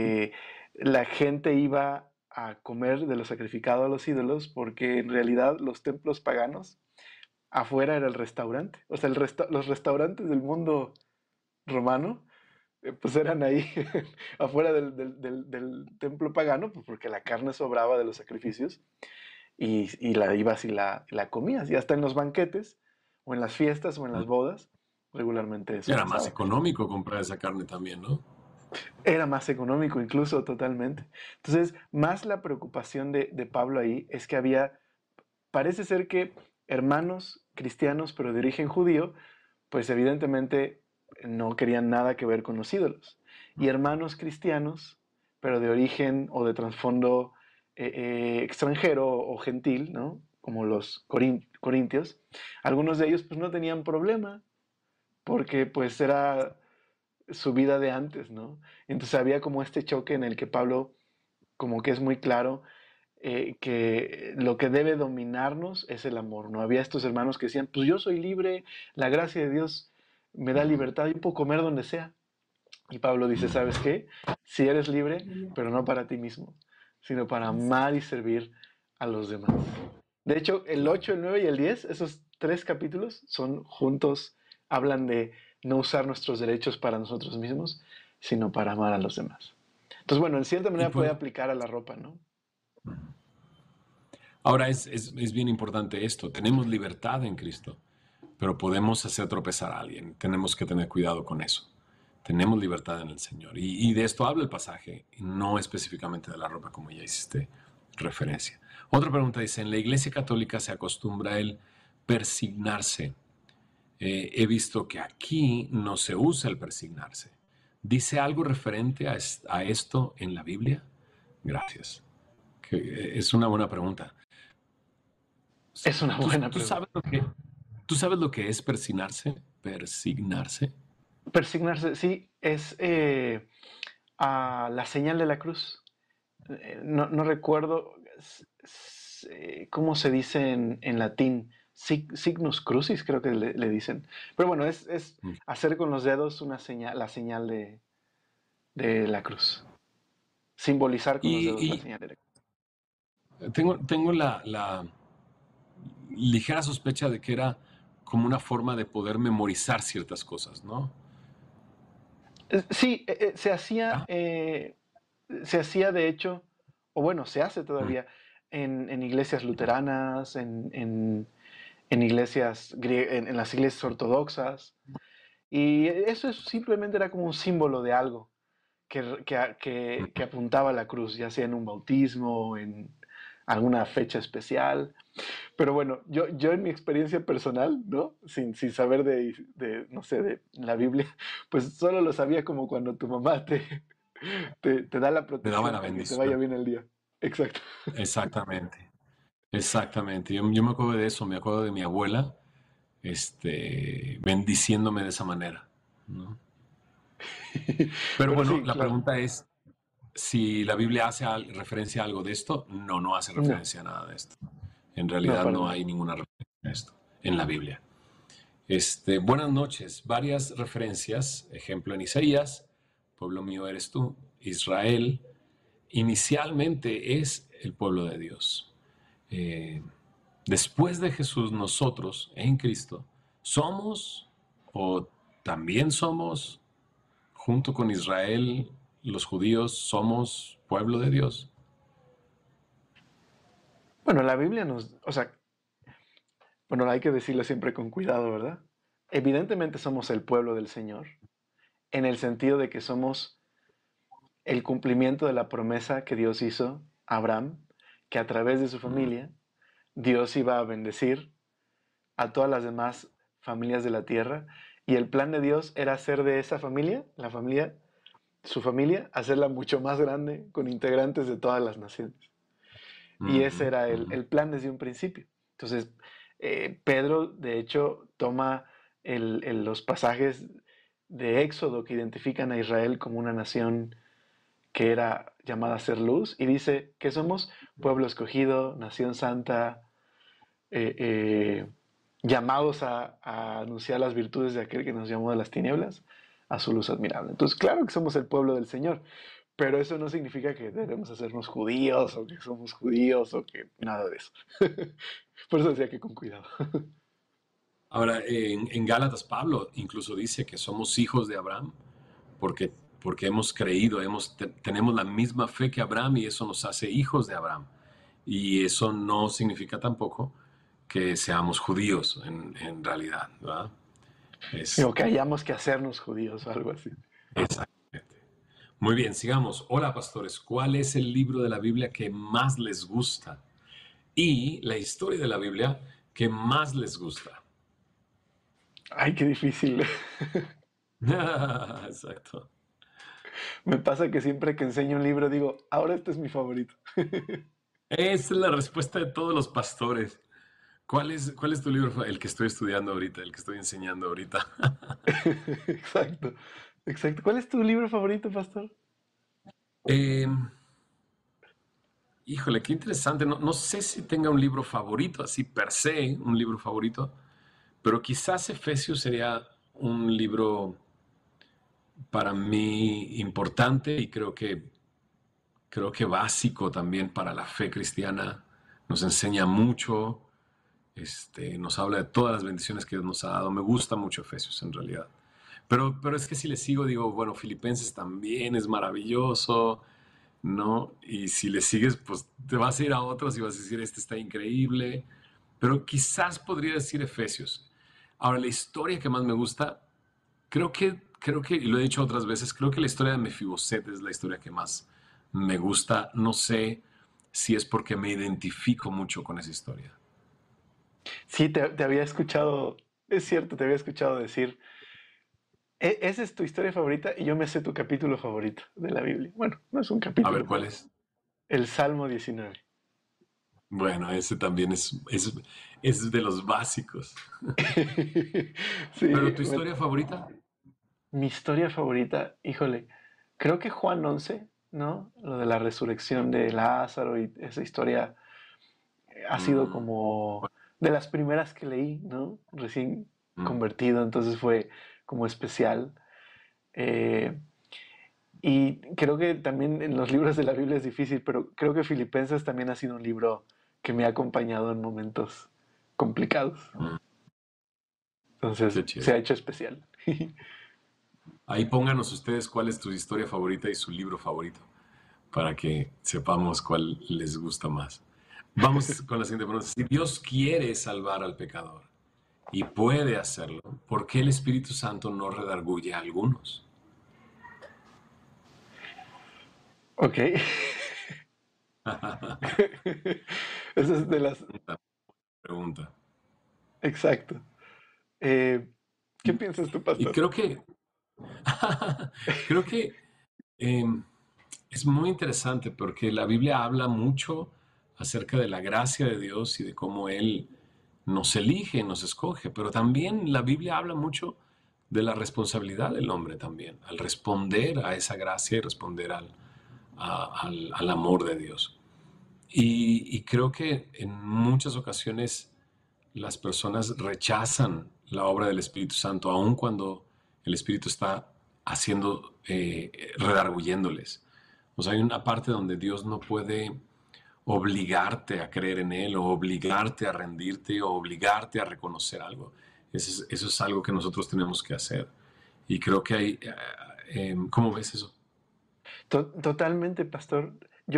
la gente iba a comer de lo sacrificado a los ídolos porque en realidad los templos paganos afuera era el restaurante. O sea, los restaurantes del mundo romano pues eran ahí afuera del templo pagano, pues porque la carne sobraba de los sacrificios y la ibas y la comías. Y hasta en los banquetes o en las fiestas o en las bodas regularmente eso Era pasaba. más económico comprar esa carne también, ¿no? Era más económico incluso, totalmente. Entonces, más la preocupación de Pablo ahí es que parece ser que hermanos cristianos, pero de origen judío, pues evidentemente no querían nada que ver con los ídolos. Y hermanos cristianos, pero de origen o de trasfondo extranjero o gentil, ¿no? Como los corintios, algunos de ellos pues no tenían problema, porque pues era su vida de antes, ¿no? Entonces había como este choque en el que Pablo como que es muy claro que lo que debe dominarnos es el amor, ¿no? Había estos hermanos que decían, pues yo soy libre, la gracia de Dios me da libertad y puedo comer donde sea. Y Pablo dice, ¿sabes qué? Si eres libre, pero no para ti mismo, sino para amar y servir a los demás. De hecho, el 8, el 9 y el 10, esos 3 capítulos son juntos, hablan de no usar nuestros derechos para nosotros mismos, sino para amar a los demás. Entonces, bueno, en cierta manera puede aplicar a la ropa, ¿no? Ahora es bien importante esto. Tenemos libertad en Cristo, pero podemos hacer tropezar a alguien. Tenemos que tener cuidado con eso. Tenemos libertad en el Señor. Y de esto habla el pasaje, y no específicamente de la ropa, como ya hiciste referencia. Otra pregunta dice, en la Iglesia Católica se acostumbra el persignarse. He visto que aquí no se usa el persignarse. ¿Dice algo referente a esto en la Biblia? Gracias. Es una buena pregunta. Es una buena pregunta. ¿Tú sabes lo que es persignarse? Persignarse. Persignarse, sí, es la señal de la cruz. No recuerdo cómo se dice en latín. Signus crucis, creo que le dicen. Pero bueno, es hacer con los dedos una señal, la señal de la cruz. simbolizar con los dedos la Y señal electoral. tengo la ligera sospecha de que era como una forma de poder memorizar ciertas cosas, ¿no? Sí, ¿Ah? se hacía de hecho, o bueno, se hace Mm. todavía en iglesias luteranas, en iglesias, en las iglesias ortodoxas, y simplemente era como un símbolo de algo que apuntaba a la cruz, ya sea en un bautismo, en alguna fecha especial. Pero bueno, yo en mi experiencia personal, ¿no? Sin saber no sé, de la Biblia, pues solo lo sabía como cuando tu mamá te da la Le daba la protección para que te vaya bendición. bien el día. Exacto. Exactamente, exactamente. Yo me acuerdo de eso, me acuerdo de mi abuela, bendiciéndome de esa manera, ¿no? Pero Pero bueno, sí, la claro. pregunta es si la Biblia hace referencia a algo de esto. No, no hace No, referencia a nada de esto. En no, realidad para no nada. hay ninguna referencia a esto en la Biblia. Buenas noches. Varias referencias. Ejemplo en Isaías, pueblo mío eres tú. Israel inicialmente es el pueblo de Dios. Eh, Después de Jesús, nosotros en Cristo somos o también somos, junto con Israel, los judíos, somos pueblo de Dios. Bueno, la Biblia o sea, bueno, hay que decirlo siempre con cuidado, ¿verdad? Evidentemente somos el pueblo del Señor, en el sentido de que somos el cumplimiento de la promesa que Dios hizo a Abraham, que a través de su Mm, familia Dios iba a bendecir a todas las demás familias de la tierra, y el plan de Dios era hacer de esa familia, su familia, hacerla mucho más grande con integrantes de todas las naciones. Y ese ujú, era ujú. el plan desde un principio. Entonces, Pedro, de hecho, toma los pasajes de Éxodo que identifican a Israel como una nación que era llamada a ser luz, y dice que somos pueblo escogido, nación santa, eh, eh, llamados a anunciar las virtudes de aquel que nos llamó de las tinieblas a su luz admirable. Entonces, claro que somos el pueblo del Señor, pero eso no significa que debemos hacernos judíos o que somos judíos o que nada de eso. Por eso decía que con cuidado. Ahora, en Gálatas, Pablo incluso dice que somos hijos de Abraham porque, porque hemos creído, tenemos la misma fe que Abraham y eso nos hace hijos de Abraham. Y eso no significa tampoco que seamos judíos en realidad, ¿verdad? Es O que hayamos que hacernos judíos o algo así. exactamente. Muy bien, sigamos. Hola, pastores. ¿Cuál es el libro de la Biblia que más les gusta? Y la historia de la Biblia que más les gusta. Ay, qué difícil. Exacto. Me pasa que siempre que enseño un libro digo, ahora este es mi favorito. Esa es la respuesta de todos los pastores. Cuál es tu libro, el que estoy estudiando ahorita, el que estoy enseñando ahorita? Exacto, exacto. ¿Cuál es tu libro favorito, pastor? Eh, Híjole, qué interesante. No, no sé si tenga un libro favorito, así per se, un libro favorito, pero quizás Efesios sería un libro para mí importante y creo que básico también para la fe cristiana. Nos enseña mucho, nos habla de todas las bendiciones que Dios nos ha dado. Me gusta mucho Efesios en realidad. Pero es que si le sigo, digo, bueno, Filipenses también es maravilloso, ¿no? Y si le sigues, pues te vas a ir a otros y vas a decir, este está increíble. Pero quizás podría decir Efesios. Ahora, la historia que más me gusta, y lo he dicho otras veces, creo que la historia de Mefiboset es la historia que más me gusta. No sé si es porque me identifico mucho con esa historia. Sí, te había escuchado, es cierto, te había escuchado decir, Esa es tu historia favorita y yo me sé tu capítulo favorito de la Biblia. Bueno, no es un A ver, capítulo, ¿cuál pero es? el Salmo 19. Bueno, ese también es de los básicos. Sí, ¿Pero tu historia favorita? mi historia favorita, híjole, creo que Juan 11, ¿no? Lo de la resurrección de Lázaro y esa historia ha sido Mm, como de las primeras que leí, ¿no? Recién mm, convertido, entonces fue como especial. Eh, Y creo que también en los libros de la Biblia es difícil, pero creo que Filipenses también ha sido un libro que me ha acompañado en momentos complicados. Mm, Entonces qué se ha chévere. hecho especial. Ahí pónganos ustedes cuál es tu historia favorita y su libro favorito, para que sepamos cuál les gusta más. Vamos con la siguiente pregunta. Si Dios quiere salvar al pecador y puede hacerlo, ¿por qué el Espíritu Santo no redarguye a algunos? Ok. Esa es de las... Pregunta. Exacto. Eh, ¿Qué piensas tú, Y pastor? creo que, creo que eh, es muy interesante porque la Biblia habla mucho acerca de la gracia de Dios y de cómo Él nos elige, nos escoge, pero también la Biblia habla mucho de la responsabilidad del hombre también, al responder a esa gracia y responder al amor de Dios. Y creo que en muchas ocasiones las personas rechazan la obra del Espíritu Santo, aun cuando el Espíritu está haciendo, redarguyéndoles. O sea, hay una parte donde Dios no puede obligarte a creer en Él, o obligarte a rendirte, o obligarte a reconocer algo. Eso es algo que nosotros tenemos que hacer. Y creo que hay, ¿cómo ves eso? Totalmente, pastor.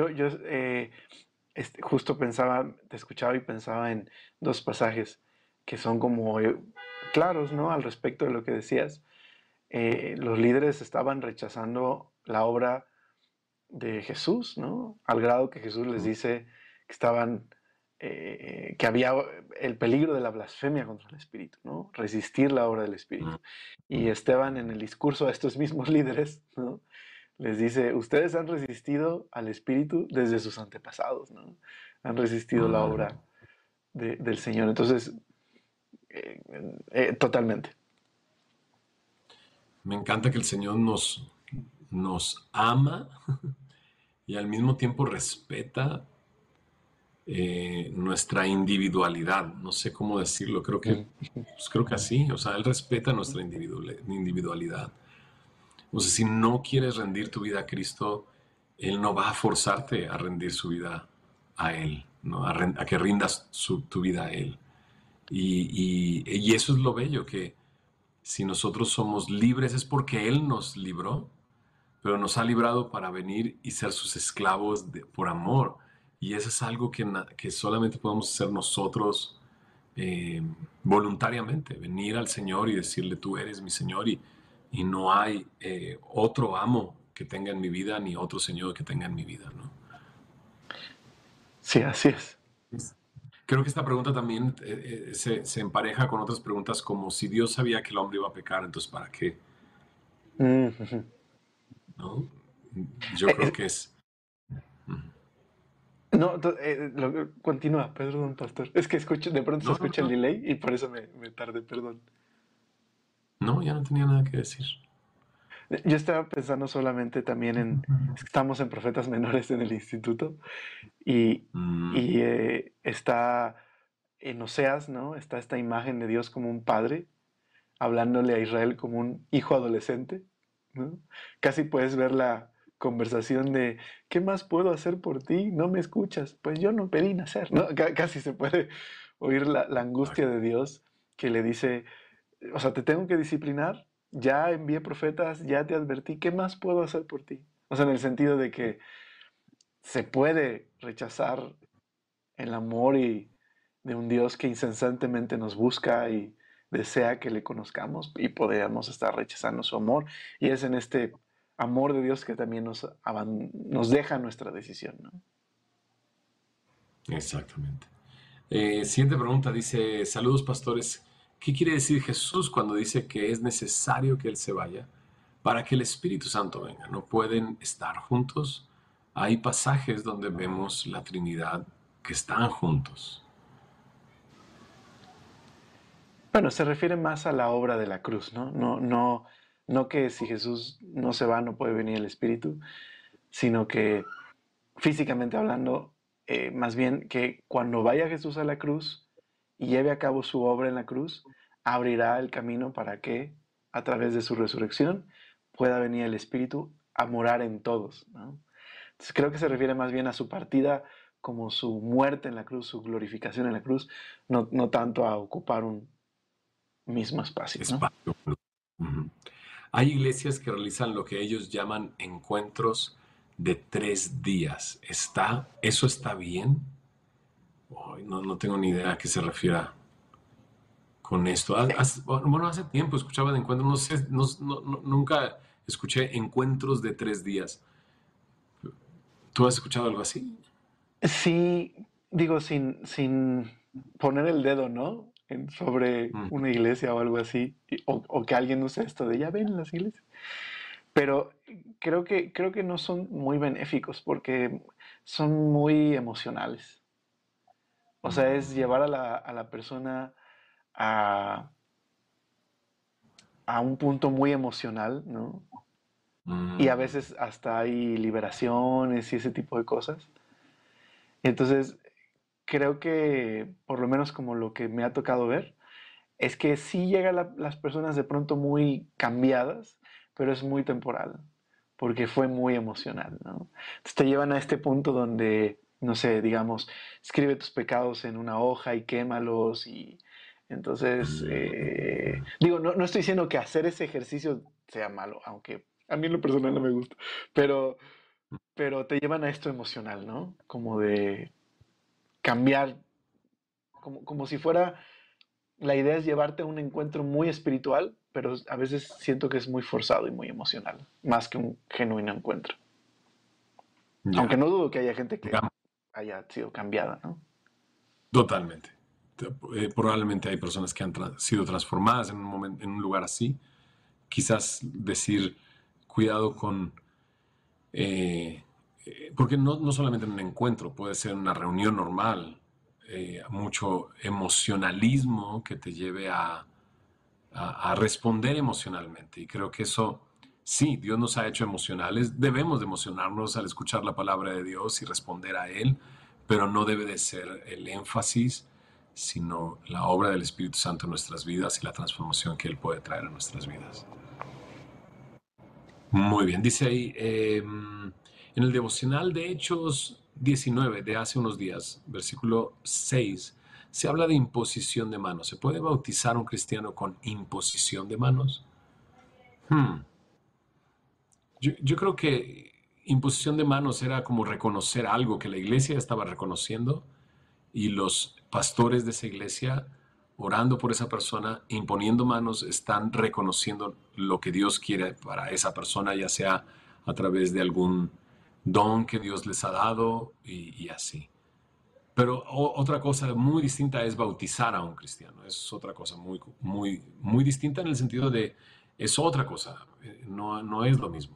Justo pensaba, te escuchaba y pensaba en dos pasajes que son como claros, ¿no? Al respecto de lo que decías. Los líderes estaban rechazando la obra de Jesús, ¿no? Al grado que Jesús les dice que que había el peligro de la blasfemia contra el Espíritu, ¿no? Resistir la obra del Espíritu. Y Esteban en el discurso a estos mismos líderes, ¿no? Les dice, ustedes han resistido al Espíritu desde sus antepasados, ¿no? Han resistido la obra del Señor. Entonces, eh, totalmente. Me encanta que el Señor nos ama y al mismo tiempo respeta nuestra individualidad. No sé cómo decirlo, pues creo que así. O sea, Él respeta nuestra individualidad. O sea, si no quieres rendir tu vida a Cristo, Él no va a forzarte a rendir su vida a Él, ¿no? A que rindas tu vida a Él. Y eso es lo bello, que si nosotros somos libres es porque Él nos libró, pero nos ha librado para venir y ser sus esclavos por amor. Y eso es algo que solamente podemos hacer nosotros eh, voluntariamente, venir al Señor y decirle, tú eres mi Señor y no hay otro amo que tenga en mi vida ni otro Señor que tenga en mi vida, ¿no? Sí, así es. Creo que esta pregunta también se empareja con otras preguntas como si Dios sabía que el hombre iba a pecar, entonces ¿para qué? Ujú. ¿No? Yo Eh, creo eh, que es... no, continúa, perdón, pastor. Es que de pronto se No, no, escucha el no. delay y por eso me tardé, perdón. No, ya no tenía nada que decir. Yo estaba pensando solamente también es que estamos en Profetas Menores en el instituto y, Mm, y está en Oseas, ¿no? Está esta imagen de Dios como un padre hablándole a Israel como un hijo adolescente, ¿no? Casi puedes ver la conversación de, ¿qué más puedo hacer por ti? No me escuchas. Pues yo no pedí nacer, ¿no? Casi se puede oír la angustia de Dios que le dice, o sea, te tengo que disciplinar, ya envié profetas, ya te advertí, ¿qué más puedo hacer por ti? O sea, en el sentido de que se puede rechazar el amor y de un Dios que incesantemente nos busca y desea que le conozcamos y podríamos estar rechazando su amor. Y es en este amor de Dios que también nos deja nuestra decisión, ¿no? exactamente. Siguiente pregunta dice, saludos pastores, ¿qué quiere decir Jesús cuando dice que es necesario que Él se vaya para que el Espíritu Santo venga? ¿No pueden estar juntos? Hay pasajes donde vemos la Trinidad que están juntos. Bueno, se refiere más a la obra de la cruz, ¿no? No que si Jesús no se va no puede venir el Espíritu, sino que físicamente hablando, más bien que cuando vaya Jesús a la cruz y lleve a cabo su obra en la cruz, abrirá el camino para que a través de su resurrección pueda venir el Espíritu a morar en todos, ¿no? Entonces creo que se refiere más bien a su partida como su muerte en la cruz, su glorificación en la cruz, no tanto a ocupar un mismo espacio, ¿no? Espacio. Ujú. Hay iglesias que realizan lo que ellos llaman encuentros de 3 días. ¿Eso está bien? Ay, no tengo ni idea a qué se refiera con esto. Bueno, hace tiempo escuchaba de encuentros, no sé, nunca escuché encuentros de 3 días. ¿Tú has escuchado algo así? Sí, digo, sin poner el dedo, ¿no? Sobre Ujú. una iglesia o algo así, o que alguien use esto de ya ven las iglesias. Pero creo que no son muy benéficos porque son muy emocionales. O sea, es llevar a la persona a, a un punto muy emocional, ¿no? Y a Mm, veces hasta hay liberaciones y ese tipo de cosas. Entonces, creo que, por lo menos como lo que me ha tocado ver, es que sí llegan las personas de pronto muy cambiadas, pero es muy temporal, porque fue muy emocional, ¿no? Entonces te llevan a este punto donde, no sé, digamos, escribe tus pecados en una hoja y quémalos y entonces, digo, no estoy diciendo que hacer ese ejercicio sea malo, aunque a mí en lo personal no me gusta, pero, pero te llevan a esto emocional, ¿no? Como de cambiar, como si fuera la idea es llevarte a un encuentro muy espiritual, pero a veces siento que es muy forzado y muy emocional, más que un genuino encuentro. Aunque ya, no dudo que haya gente que ya, haya sido cambiada, ¿no? totalmente. Probablemente hay personas que han sido transformadas en un momento, en un lugar así. Quizás decir, cuidado con eh, porque no solamente en un encuentro, puede ser una reunión normal, mucho emocionalismo que te lleve a responder emocionalmente. Y creo que eso, sí, Dios nos ha hecho emocionales, debemos de emocionarnos al escuchar la palabra de Dios y responder a Él, pero no debe de ser el énfasis, sino la obra del Espíritu Santo en nuestras vidas y la transformación que Él puede traer a nuestras vidas. Muy bien, dice ahí, en el devocional de Hechos 19 de hace unos días, versículo 6, se habla de imposición de manos. ¿Se puede bautizar a un cristiano con imposición de manos? Hmm, yo creo que imposición de manos era como reconocer algo que la iglesia estaba reconociendo y los pastores de esa iglesia, orando por esa persona, imponiendo manos, están reconociendo lo que Dios quiere para esa persona, ya sea a través de algún don que Dios les ha dado y así. Pero otra cosa muy distinta es bautizar a un cristiano. Es otra cosa muy distinta en el sentido de, es otra cosa, no es lo mismo.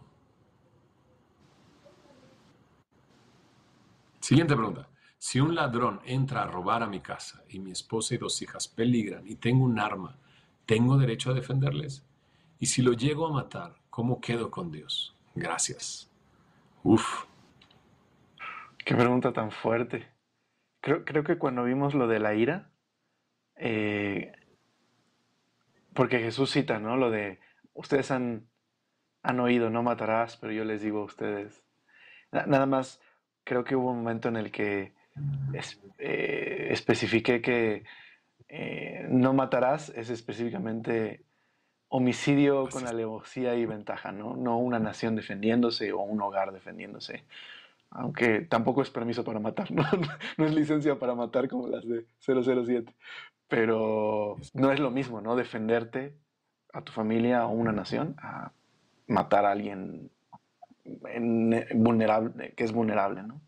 Siguiente pregunta. Si un ladrón entra a robar a mi casa y mi esposa y 2 hijas peligran y tengo un arma, ¿tengo derecho a defenderles? Y si lo llego a matar, ¿cómo quedo con Dios? Gracias. Uf. Qué pregunta tan fuerte. Creo que cuando vimos lo de la ira, eh, porque Jesús cita, ¿no? Lo de, ustedes han oído, no matarás, pero yo les digo a ustedes. Nada más, creo que hubo un momento en el que especifiqué que no matarás es específicamente homicidio con Así es. alevosía y ventaja, ¿no? No una nación defendiéndose o un hogar defendiéndose. Aunque tampoco es permiso para matar, ¿no? No es licencia para matar como las de 007. Pero no es lo mismo, ¿no? Defenderte a tu familia o una nación a matar a alguien vulnerable, que es vulnerable, ¿no?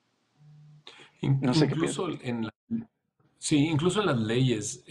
No sé qué Incluso piensas. sí, incluso en las leyes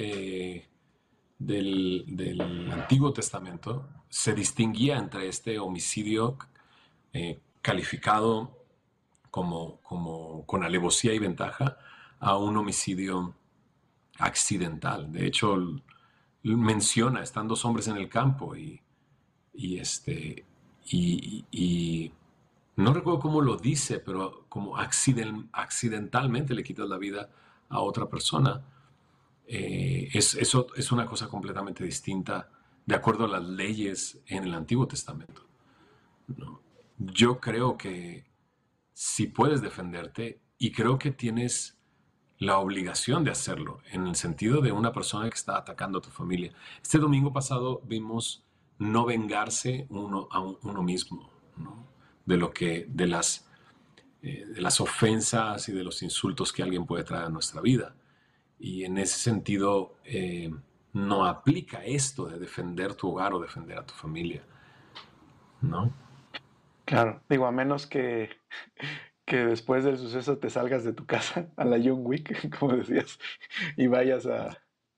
del Antiguo Testamento se distinguía entre este homicidio calificado como con alevosía y ventaja a un homicidio accidental. De hecho, menciona, están 2 hombres en el campo y este, y no recuerdo cómo lo dice, pero como accidentalmente le quitas la vida a otra persona, eso es una cosa completamente distinta de acuerdo a las leyes en el Antiguo Testamento, ¿no? yo creo que sí puedes defenderte y creo que tienes la obligación de hacerlo, en el sentido de una persona que está atacando a tu familia. Este domingo pasado vimos no vengarse uno mismo, ¿no? De las ofensas y de los insultos que alguien puede traer a nuestra vida. Y en ese sentido, no aplica esto de defender tu hogar o defender a tu familia, ¿no? Claro, digo, a menos que después del suceso te salgas de tu casa a la John Wick, como decías, y vayas a...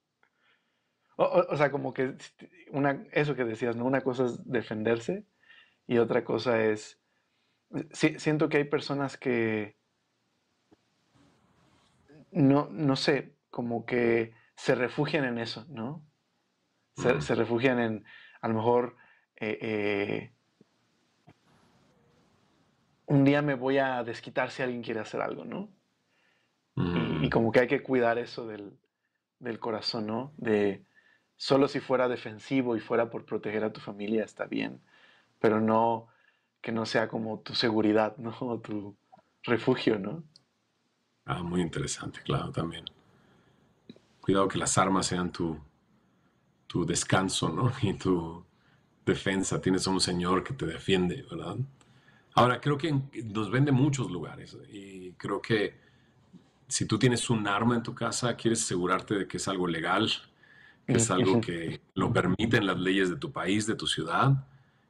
O sea, como que eso que decías, ¿no? Una cosa es defenderse y otra cosa es... siento que hay personas que... No sé, como que se refugian en eso, ¿no? Se refugian en, a lo mejor... un día me voy a desquitar si alguien quiere hacer algo, ¿no? Y como que hay que cuidar eso del corazón, ¿no? De solo si fuera defensivo y fuera por proteger a tu familia está bien, pero no que no sea como tu seguridad, ¿no? O tu refugio, ¿no? Muy interesante, claro, también. Cuidado que las armas sean tu descanso, ¿no? Y tu defensa. Tienes a un Señor que te defiende, ¿verdad? Ahora, creo que nos vende muchos lugares y creo que si tú tienes un arma en tu casa, quieres asegurarte de que es algo legal, que es algo que lo permiten las leyes de tu país, de tu ciudad.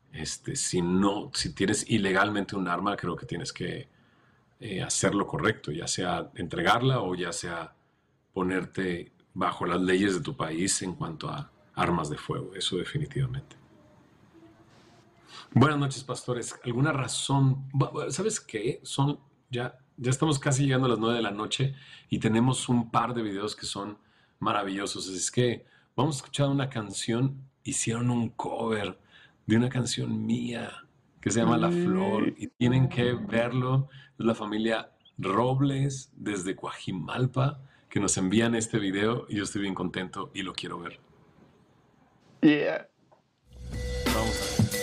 Si tienes ilegalmente un arma, creo que tienes que hacer lo correcto, ya sea entregarla o ya sea ponerte bajo las leyes de tu país en cuanto a armas de fuego. Eso definitivamente. Buenas noches, pastores. ¿Alguna razón? ¿Sabes qué? Ya estamos casi llegando a las 9 de la noche y tenemos un par de videos que son maravillosos. Es que vamos a escuchar una canción. Hicieron un cover de una canción mía que se llama La Flor y tienen que verlo. Es la familia Robles desde Coajimalpa que nos envían este video y yo estoy bien contento y lo quiero ver. Yeah. Vamos a ver.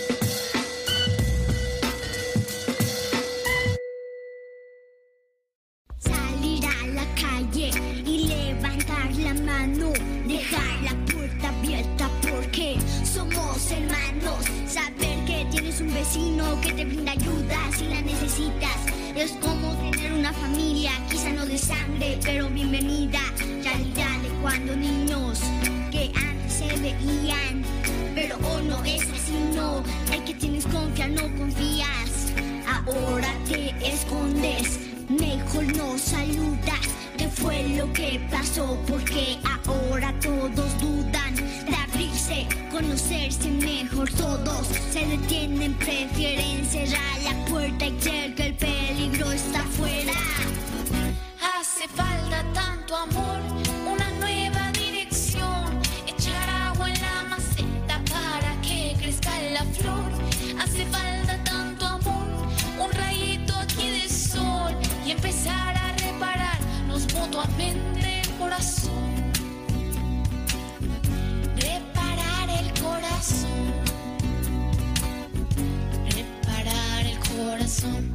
Salir a la calle y levantar la mano, dejar la puerta abierta porque somos hermanos. Saber que tienes un vecino que te brinda ayuda si la necesitas. Es como tener una familia, quizá no de sangre, pero bienvenida. Realidad de cuando niños que antes se veían, pero no es así, no. El que tienes confiar, no confías. Ahora te escondes, mejor no saludas. ¿Qué fue lo que pasó? Porque ahora todos dudan de abrirse, conocerse mejor. Todos se detienen, prefieren cerrar la puerta y creer que el peligro está afuera. Hace falta tanto amor, una nueva dirección, echar agua en la maceta para que crezca la flor. Hace falta tanto amor, un rayito aquí de sol y empezar a repararnos mutuamente el corazón. Reparar el corazón. Reparar el corazón.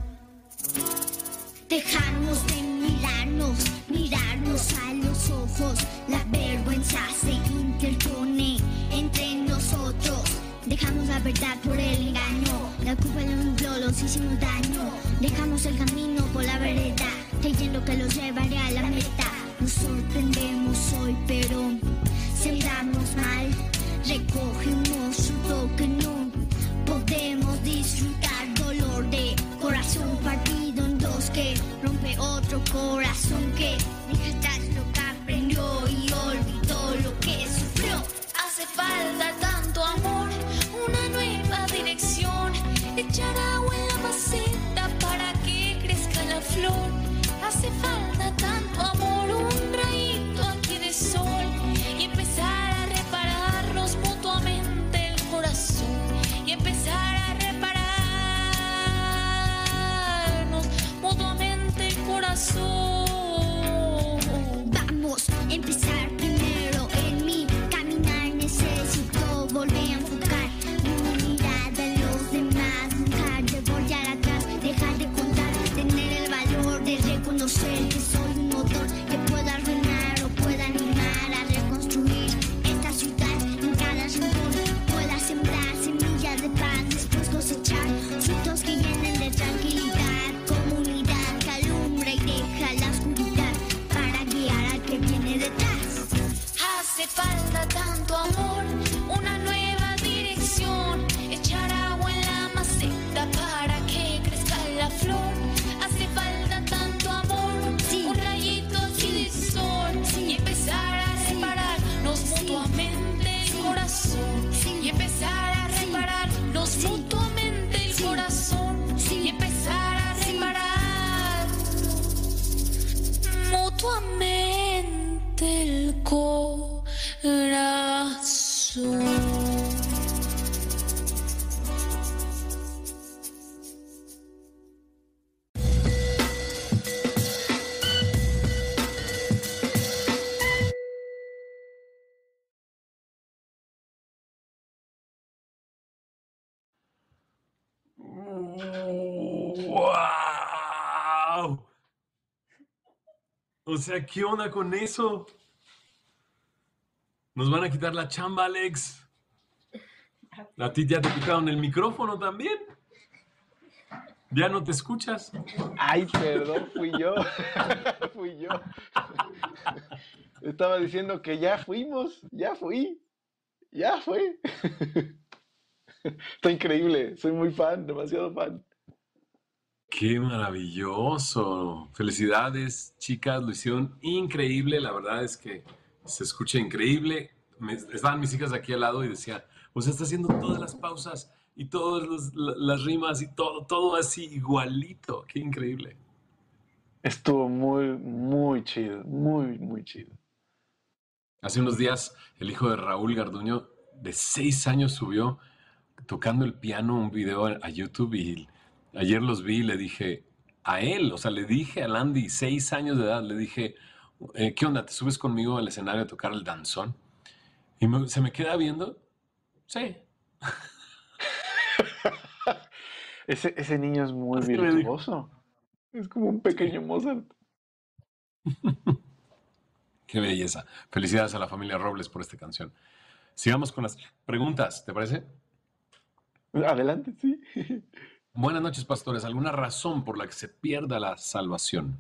Dejamos de mirarnos a los ojos. La vergüenza se interpone entre nosotros. Dejamos la verdad por el engaño. La culpa lo nubló, los hicimos daño. Dejamos el camino por la vereda, creyendo que los llevaré a la meta. Nos sorprendemos hoy, pero sembramos mal. Recogemos fruto que no podemos disfrutar. Dolor de corazón partido en dos que rompe otro corazón que deja atrás lo que aprendió y olvidó lo que sufrió. Hace falta tanto amor, una nueva dirección, echar agua en la maceta para que crezca la flor. Hace falta tanto amor, un rayito aquí de sol y empezar a repararnos mutuamente el corazón y empezar a repararnos mutuamente el corazón. Vamos a empezar primero en mi caminar. Necesito volver a enfocar mi mirada en los demás. Nunca devolver a Puedo ser que soy un motor que pueda arruinar o pueda animar a reconstruir esta ciudad en cada rincón. Pueda sembrar semillas de paz, después cosechar frutos que llenen de tranquilidad. Comunidad que alumbra y deja la oscuridad para guiar al que viene detrás. Hace falta tanto amor, una nueva dirección, echar agua en la maceta para que crezca la flor. Hace falta tanto amor, Sí. un rayito así de sol, Sí. y empezar a Sí. repararnos Sí. mutuamente el corazón. Sí. Y empezar a Sí. repararnos Sí. mutuamente el Sí. corazón. Sí. Y empezar a Sí. reparar mutuamente el corazón. ¡Wow! O sea, ¿qué onda con eso? Nos van a quitar la chamba, Alex. A ti ya te quitaron el micrófono también. Ya no te escuchas. Ay, perdón, fui yo. Fui yo. Estaba diciendo que ya fuimos, ya fui, ya fue. Está increíble, soy muy fan, demasiado fan. Qué maravilloso. Felicidades, chicas, lo hicieron increíble. La verdad es que se escucha increíble. Estaban mis hijas aquí al lado y decían, o sea, está haciendo todas las pausas y todas las rimas y todo así igualito. Qué increíble. Estuvo muy, muy chido, muy, muy chido. Hace unos días el hijo de Raúl Garduño, de 6 años, subió tocando el piano un video a YouTube y ayer los vi y le dije a él, o sea, le dije a Landy, 6 años de edad, le dije, ¿qué onda? ¿Te subes conmigo al escenario a tocar el danzón? Y se me queda viendo, sí. Ese niño es muy Así le dijo. virtuoso. Es como un pequeño Mozart. Qué belleza. Felicidades a la familia Robles por esta canción. Sigamos con las preguntas, ¿te parece? Adelante, sí. Buenas noches, pastores. ¿Alguna razón por la que se pierda la salvación?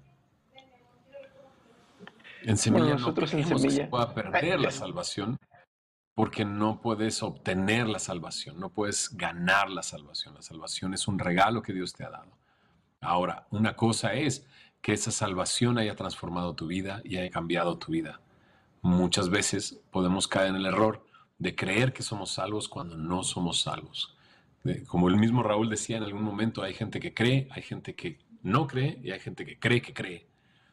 En Semilla Bueno, no nosotros en creemos que se Semilla- pueda perder la salvación porque no puedes obtener la salvación, no puedes ganar la salvación. La salvación es un regalo que Dios te ha dado. Ahora, una cosa es que esa salvación haya transformado tu vida y haya cambiado tu vida. Muchas veces podemos caer en el error de creer que somos salvos cuando no somos salvos. Como el mismo Raúl decía en algún momento, hay gente que cree, hay gente que no cree y hay gente que cree que cree.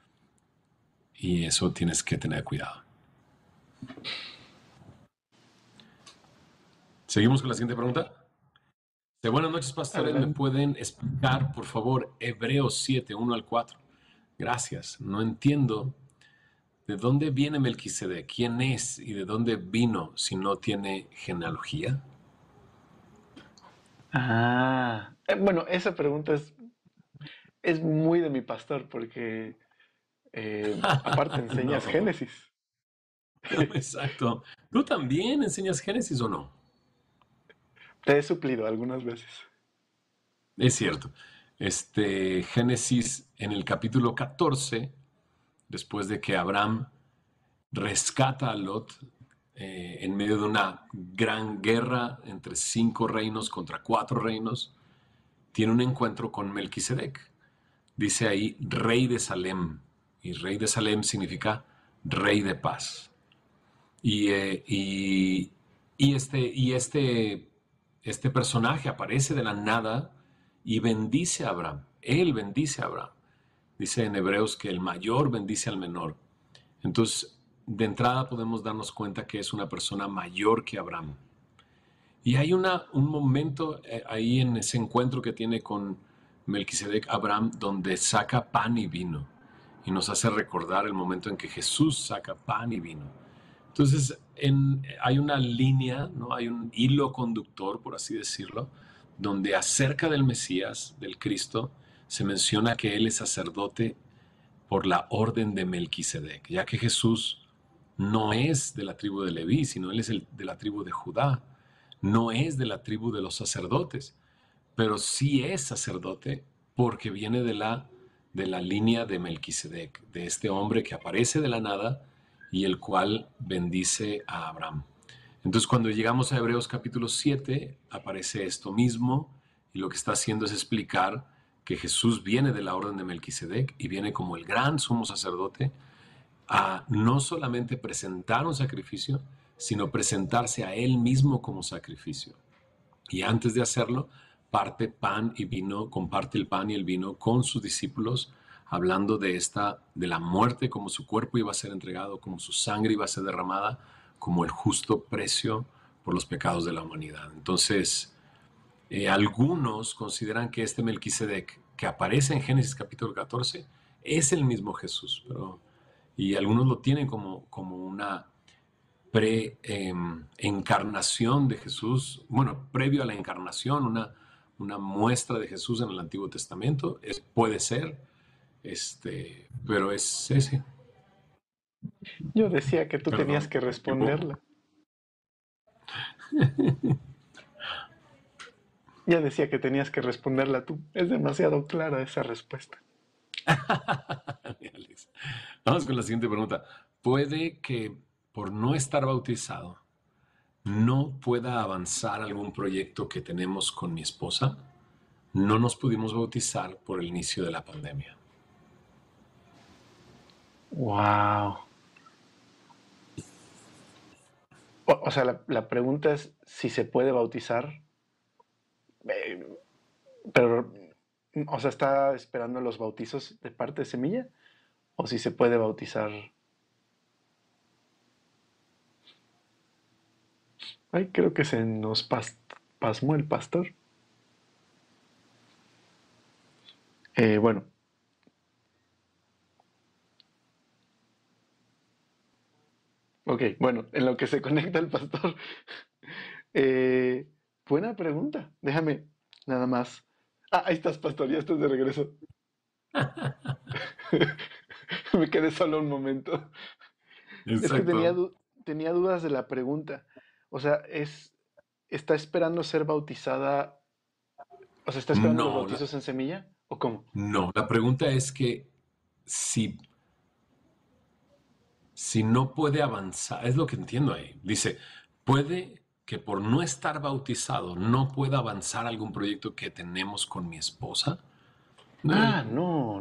Y eso tienes que tener cuidado. Seguimos con la siguiente pregunta. Buenas noches, pastores. ¿Me Adelante. pueden explicar, por favor, Hebreos 7, 1 al 4? Gracias. No entiendo de dónde viene Melquisedec, quién es y de dónde vino si no tiene genealogía. Bueno, esa pregunta es muy de mi pastor porque aparte enseñas No. Génesis. Exacto. ¿Tú también enseñas Génesis o no? Te he suplido algunas veces. Es cierto. Génesis en el capítulo 14, después de que Abraham rescata a Lot en medio de una gran guerra entre 5 reinos contra 4 reinos, tiene un encuentro con Melquisedec. Dice ahí rey de Salem, y rey de Salem significa rey de paz. Este personaje aparece de la nada y bendice a Abraham. Él bendice a Abraham. Dice en Hebreos que el mayor bendice al menor. Entonces, de entrada podemos darnos cuenta que es una persona mayor que Abraham. Y hay un momento ahí en ese encuentro que tiene con Melquisedec Abraham donde saca pan y vino. Y nos hace recordar el momento en que Jesús saca pan y vino. Entonces, hay una línea, ¿no? Hay un hilo conductor, por así decirlo, donde acerca del Mesías, del Cristo, se menciona que Él es sacerdote por la orden de Melquisedec, ya que Jesús no es de la tribu de Leví, sino él es de la tribu de Judá, no es de la tribu de los sacerdotes, pero sí es sacerdote porque viene de la línea de Melquisedec, de este hombre que aparece de la nada y el cual bendice a Abraham. Entonces, cuando llegamos a Hebreos capítulo 7, aparece esto mismo, y lo que está haciendo es explicar que Jesús viene de la orden de Melquisedec y viene como el gran sumo sacerdote a no solamente presentar un sacrificio, sino presentarse a él mismo como sacrificio. Y antes de hacerlo, comparte el pan y el vino con sus discípulos, hablando de la muerte, como su cuerpo iba a ser entregado, como su sangre iba a ser derramada, como el justo precio por los pecados de la humanidad. Entonces, algunos consideran que este Melquisedec, que aparece en Génesis capítulo 14, es el mismo Jesús, y algunos lo tienen como una encarnación de Jesús, previo a la encarnación, una muestra de Jesús en el Antiguo Testamento. Puede ser, pero es ese. Yo decía que tú tenías que responderla. Ya decía que tenías que responderla tú. Es demasiado clara esa respuesta. Alex. Vamos con la siguiente pregunta. ¿Puede que por no estar bautizado no pueda avanzar algún proyecto que tenemos con mi esposa? No nos pudimos bautizar por el inicio de la pandemia. Wow. O sea, la pregunta es si se puede bautizar, pero, o sea, ¿está esperando los bautizos de parte de Semilla? ¿O si se puede bautizar? Ay, creo que se nos pasmó el pastor. Bueno. Ok, bueno, en lo que se conecta el pastor. Buena pregunta. Déjame nada más. Ahí estás, pastor, ya estás de regreso. Me quedé solo un momento. Exacto. Es que tenía dudas de la pregunta. O sea, ¿está esperando ser bautizada? O sea, ¿está esperando los bautizos en Semilla? ¿O cómo? No, la pregunta es que si no puede avanzar, es lo que entiendo ahí. Dice, ¿puede que por no estar bautizado no pueda avanzar algún proyecto que tenemos con mi esposa? No.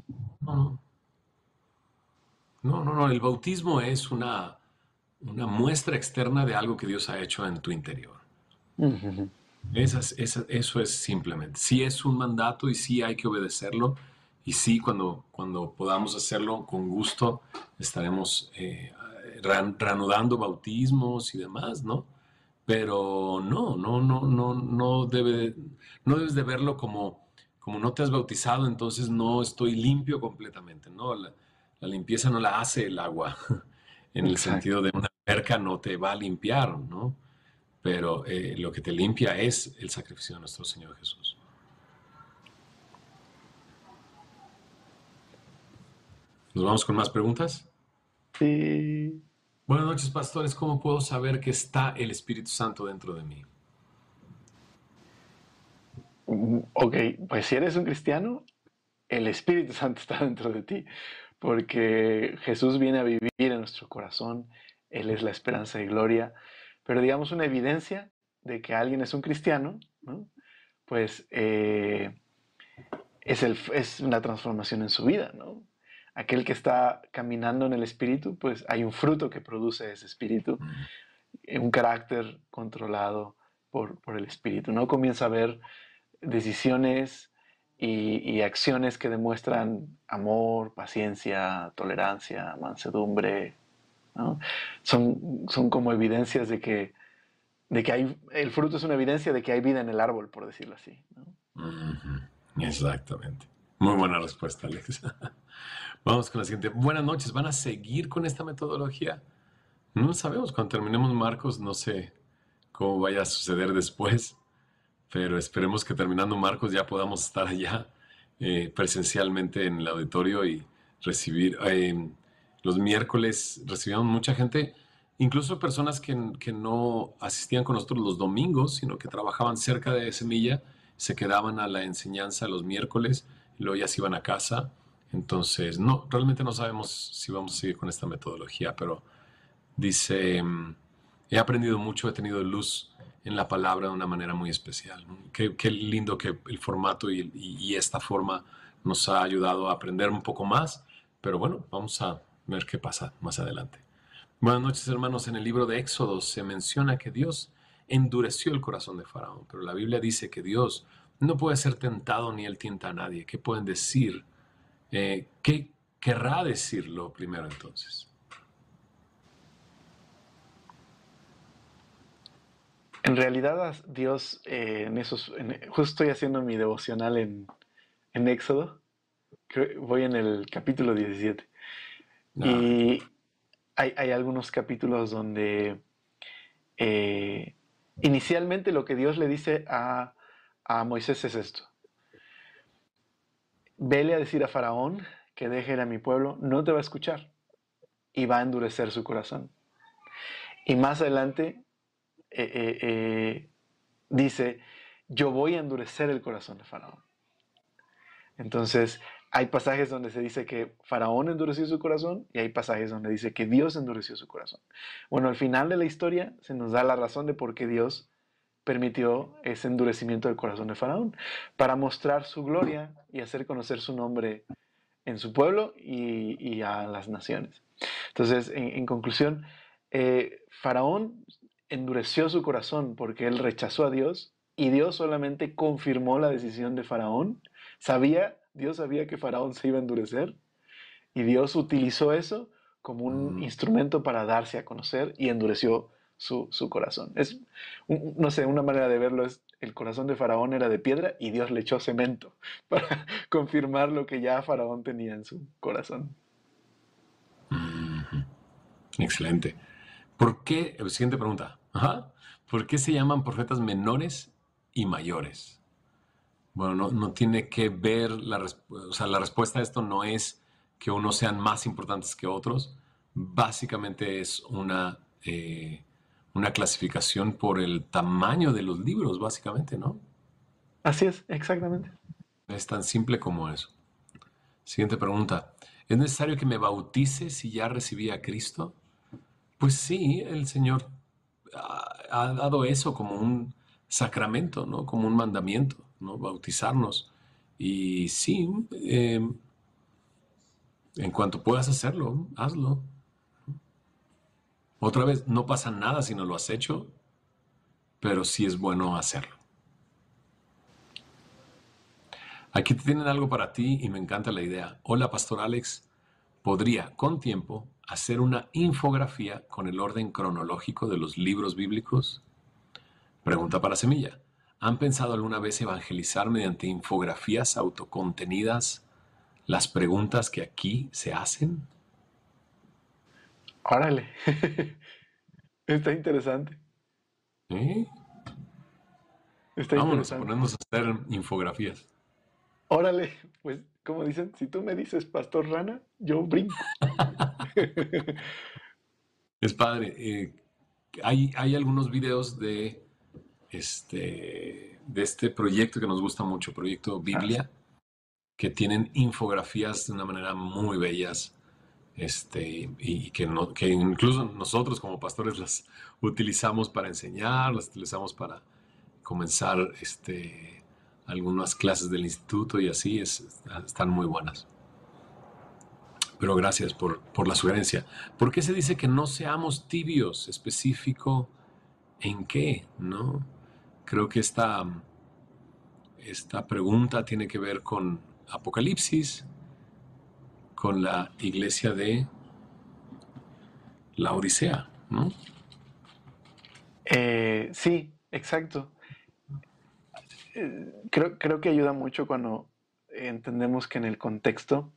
No, el bautismo es una muestra externa de algo que Dios ha hecho en tu interior. Uh-huh. Eso es simplemente. Sí es un mandato y sí hay que obedecerlo. Y sí, cuando podamos hacerlo con gusto, estaremos reanudando bautismos y demás, ¿no? Pero no debes de verlo como no te has bautizado, entonces no estoy limpio completamente, ¿no? La limpieza no la hace el agua, en el sentido de una alberca no te va a limpiar, ¿no? Pero lo que te limpia es el sacrificio de nuestro Señor Jesús. ¿Nos vamos con más preguntas? Sí. Buenas noches, pastores. ¿Cómo puedo saber que está el Espíritu Santo dentro de mí? Ok, pues si eres un cristiano, el Espíritu Santo está dentro de ti, porque Jesús viene a vivir en nuestro corazón. Él es la esperanza y gloria. Pero digamos una evidencia de que alguien es un cristiano, ¿no? Pues es una transformación en su vida, ¿no? Aquel que está caminando en el Espíritu, pues hay un fruto que produce ese Espíritu, un carácter controlado por el Espíritu, ¿no? Comienza a ver decisiones y acciones que demuestran amor, paciencia, tolerancia, mansedumbre, ¿no? Son como evidencias de que el fruto es una evidencia de que hay vida en el árbol, por decirlo así, ¿no? Exactamente. Muy buena respuesta, Alex. Vamos con la siguiente. Buenas noches. ¿Van a seguir con esta metodología? No sabemos. Cuando terminemos Marcos, no sé cómo vaya a suceder después, pero esperemos que terminando Marcos ya podamos estar allá presencialmente en el auditorio y recibir. Los miércoles recibíamos mucha gente, incluso personas que no asistían con nosotros los domingos, sino que trabajaban cerca de Semilla, se quedaban a la enseñanza los miércoles y luego ya se iban a casa. Entonces, no, realmente no sabemos si vamos a seguir con esta metodología, pero dice, he aprendido mucho, he tenido luz en la palabra de una manera muy especial, ¿no? Qué lindo que el formato y esta forma nos ha ayudado a aprender un poco más, pero bueno, vamos a ver qué pasa más adelante. Buenas noches, hermanos. En el libro de Éxodo se menciona que Dios endureció el corazón de Faraón, pero la Biblia dice que Dios no puede ser tentado ni él tienta a nadie. ¿Qué pueden decir? ¿Qué querrá decirlo primero entonces? En realidad, Dios, justo estoy haciendo mi devocional en Éxodo. Voy en el capítulo 17. Y hay algunos capítulos donde inicialmente lo que Dios le dice a Moisés es esto: vele a decir a Faraón que deje ir a mi pueblo, no te va a escuchar y va a endurecer su corazón. Y más adelante dice, yo voy a endurecer el corazón de Faraón. Entonces, hay pasajes donde se dice que Faraón endureció su corazón y hay pasajes donde dice que Dios endureció su corazón. Bueno, al final de la historia se nos da la razón de por qué Dios permitió ese endurecimiento del corazón de Faraón, para mostrar su gloria y hacer conocer su nombre en su pueblo y a las naciones. Entonces, en conclusión, Faraón endureció su corazón porque él rechazó a Dios y Dios solamente confirmó la decisión de Faraón. Dios sabía que Faraón se iba a endurecer y Dios utilizó eso como un instrumento para darse a conocer y endureció su corazón. Es, no sé, una manera de verlo es: el corazón de Faraón era de piedra y Dios le echó cemento para confirmar lo que ya Faraón tenía en su corazón. Excelente. ¿Por qué? Siguiente pregunta. ¿Por qué se llaman profetas menores y mayores? Bueno, no tiene que ver, la respuesta a esto no es que unos sean más importantes que otros. Básicamente es una clasificación por el tamaño de los libros, básicamente, ¿no? Así es, exactamente. Es tan simple como eso. Siguiente pregunta. ¿Es necesario que me bautice si ya recibí a Cristo? Pues sí, el Señor ha dado eso como un sacramento, ¿no? Como un mandamiento, ¿no? Bautizarnos. Y sí, en cuanto puedas hacerlo, hazlo. Otra vez, no pasa nada si no lo has hecho, pero sí es bueno hacerlo. Aquí tienen algo para ti y me encanta la idea. Hola, Pastor Alex. ¿Podría, con tiempo, hacer una infografía con el orden cronológico de los libros bíblicos? Pregunta para Semilla. ¿Han pensado alguna vez evangelizar mediante infografías autocontenidas las preguntas que aquí se hacen? Órale. Está interesante. Vámonos a ponernos a hacer infografías. Órale, pues como dicen, si tú me dices Pastor Rana, yo brinco. Es padre. Hay algunos videos de este proyecto que nos gusta mucho, Proyecto Biblia, que tienen infografías de una manera muy bellas, y que incluso nosotros como pastores las utilizamos para enseñar, las utilizamos para comenzar algunas clases del instituto y así, están muy buenas. Pero gracias por la sugerencia. ¿Por qué se dice que no seamos tibios? ¿Específico en qué? ¿No? Creo que esta pregunta tiene que ver con Apocalipsis, con la iglesia de la Odisea, ¿no? Sí, exacto. Creo que ayuda mucho cuando entendemos que en el contexto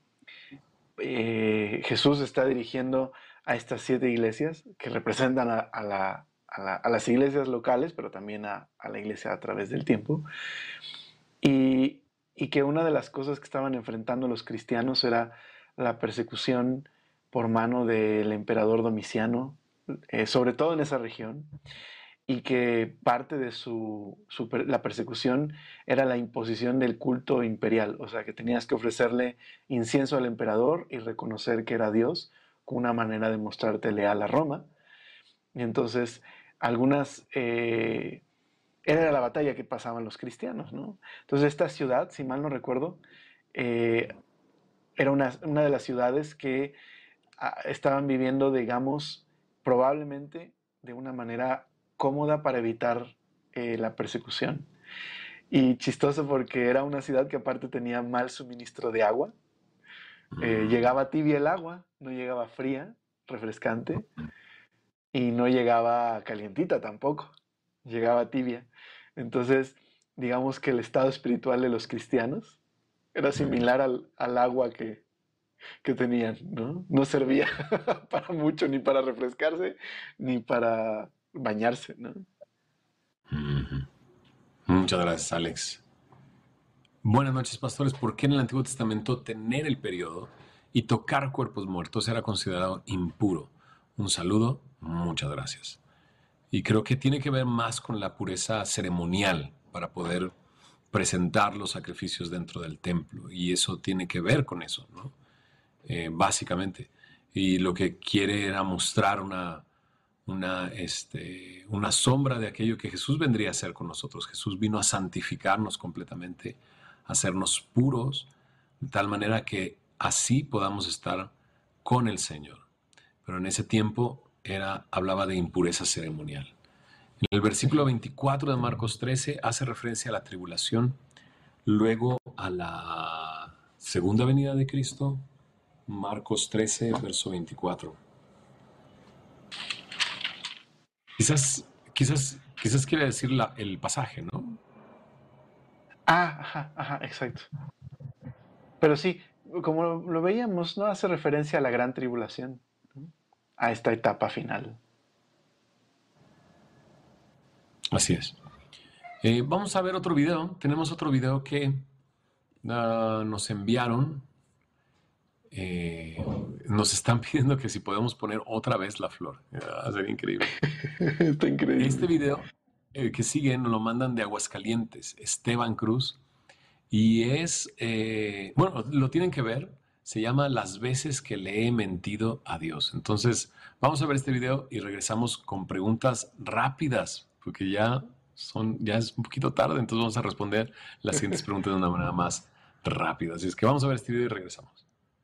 Jesús está dirigiendo a estas 7 iglesias que representan a las iglesias locales, pero también a la iglesia a través del tiempo. Y que una de las cosas que estaban enfrentando los cristianos era la persecución por mano del emperador Domiciano, sobre todo en esa región, y que parte de la persecución era la imposición del culto imperial, o sea que tenías que ofrecerle incienso al emperador y reconocer que era Dios, como una manera de mostrarte leal a Roma. Y entonces era la batalla que pasaban los cristianos, ¿no? Entonces esta ciudad, si mal no recuerdo, era una de las ciudades que estaban viviendo, digamos, probablemente de una manera cómoda para evitar la persecución. Y chistoso porque era una ciudad que aparte tenía mal suministro de agua. Llegaba tibia el agua, no llegaba fría, refrescante, y no llegaba calientita tampoco, llegaba tibia. Entonces, digamos que el estado espiritual de los cristianos era similar al agua que tenían, ¿no? No servía para mucho, ni para refrescarse, ni para bañarse, ¿no? Muchas gracias, Alex. Buenas noches, pastores. ¿Por qué en el Antiguo Testamento tener el periodo y tocar cuerpos muertos era considerado impuro? Un saludo, muchas gracias. Y creo que tiene que ver más con la pureza ceremonial para poder presentar los sacrificios dentro del templo. Y eso tiene que ver con eso, ¿no? Básicamente. Y lo que quiere era mostrar una sombra de aquello que Jesús vendría a hacer con nosotros. Jesús vino a santificarnos completamente, a hacernos puros, de tal manera que así podamos estar con el Señor. Pero en ese tiempo hablaba de impureza ceremonial. En el versículo 24 de Marcos 13 hace referencia a la tribulación, luego a la segunda venida de Cristo. Marcos 13, verso 24. Quizás quiere decir el pasaje, ¿no? Ajá, exacto. Pero sí, como lo veíamos, no hace referencia a la gran tribulación, ¿no? A esta etapa final. Así es. Vamos a ver otro video. Tenemos otro video que nos enviaron. Nos están pidiendo que si podemos poner otra vez la flor. Sería increíble. Está increíble. Este video que sigue nos lo mandan de Aguascalientes, Esteban Cruz. Y bueno, lo tienen que ver. Se llama Las veces que le he mentido a Dios. Entonces, vamos a ver este video y regresamos con preguntas rápidas, porque ya es un poquito tarde, entonces vamos a responder las siguientes preguntas de una manera más rápida. Así es que vamos a ver este video y regresamos.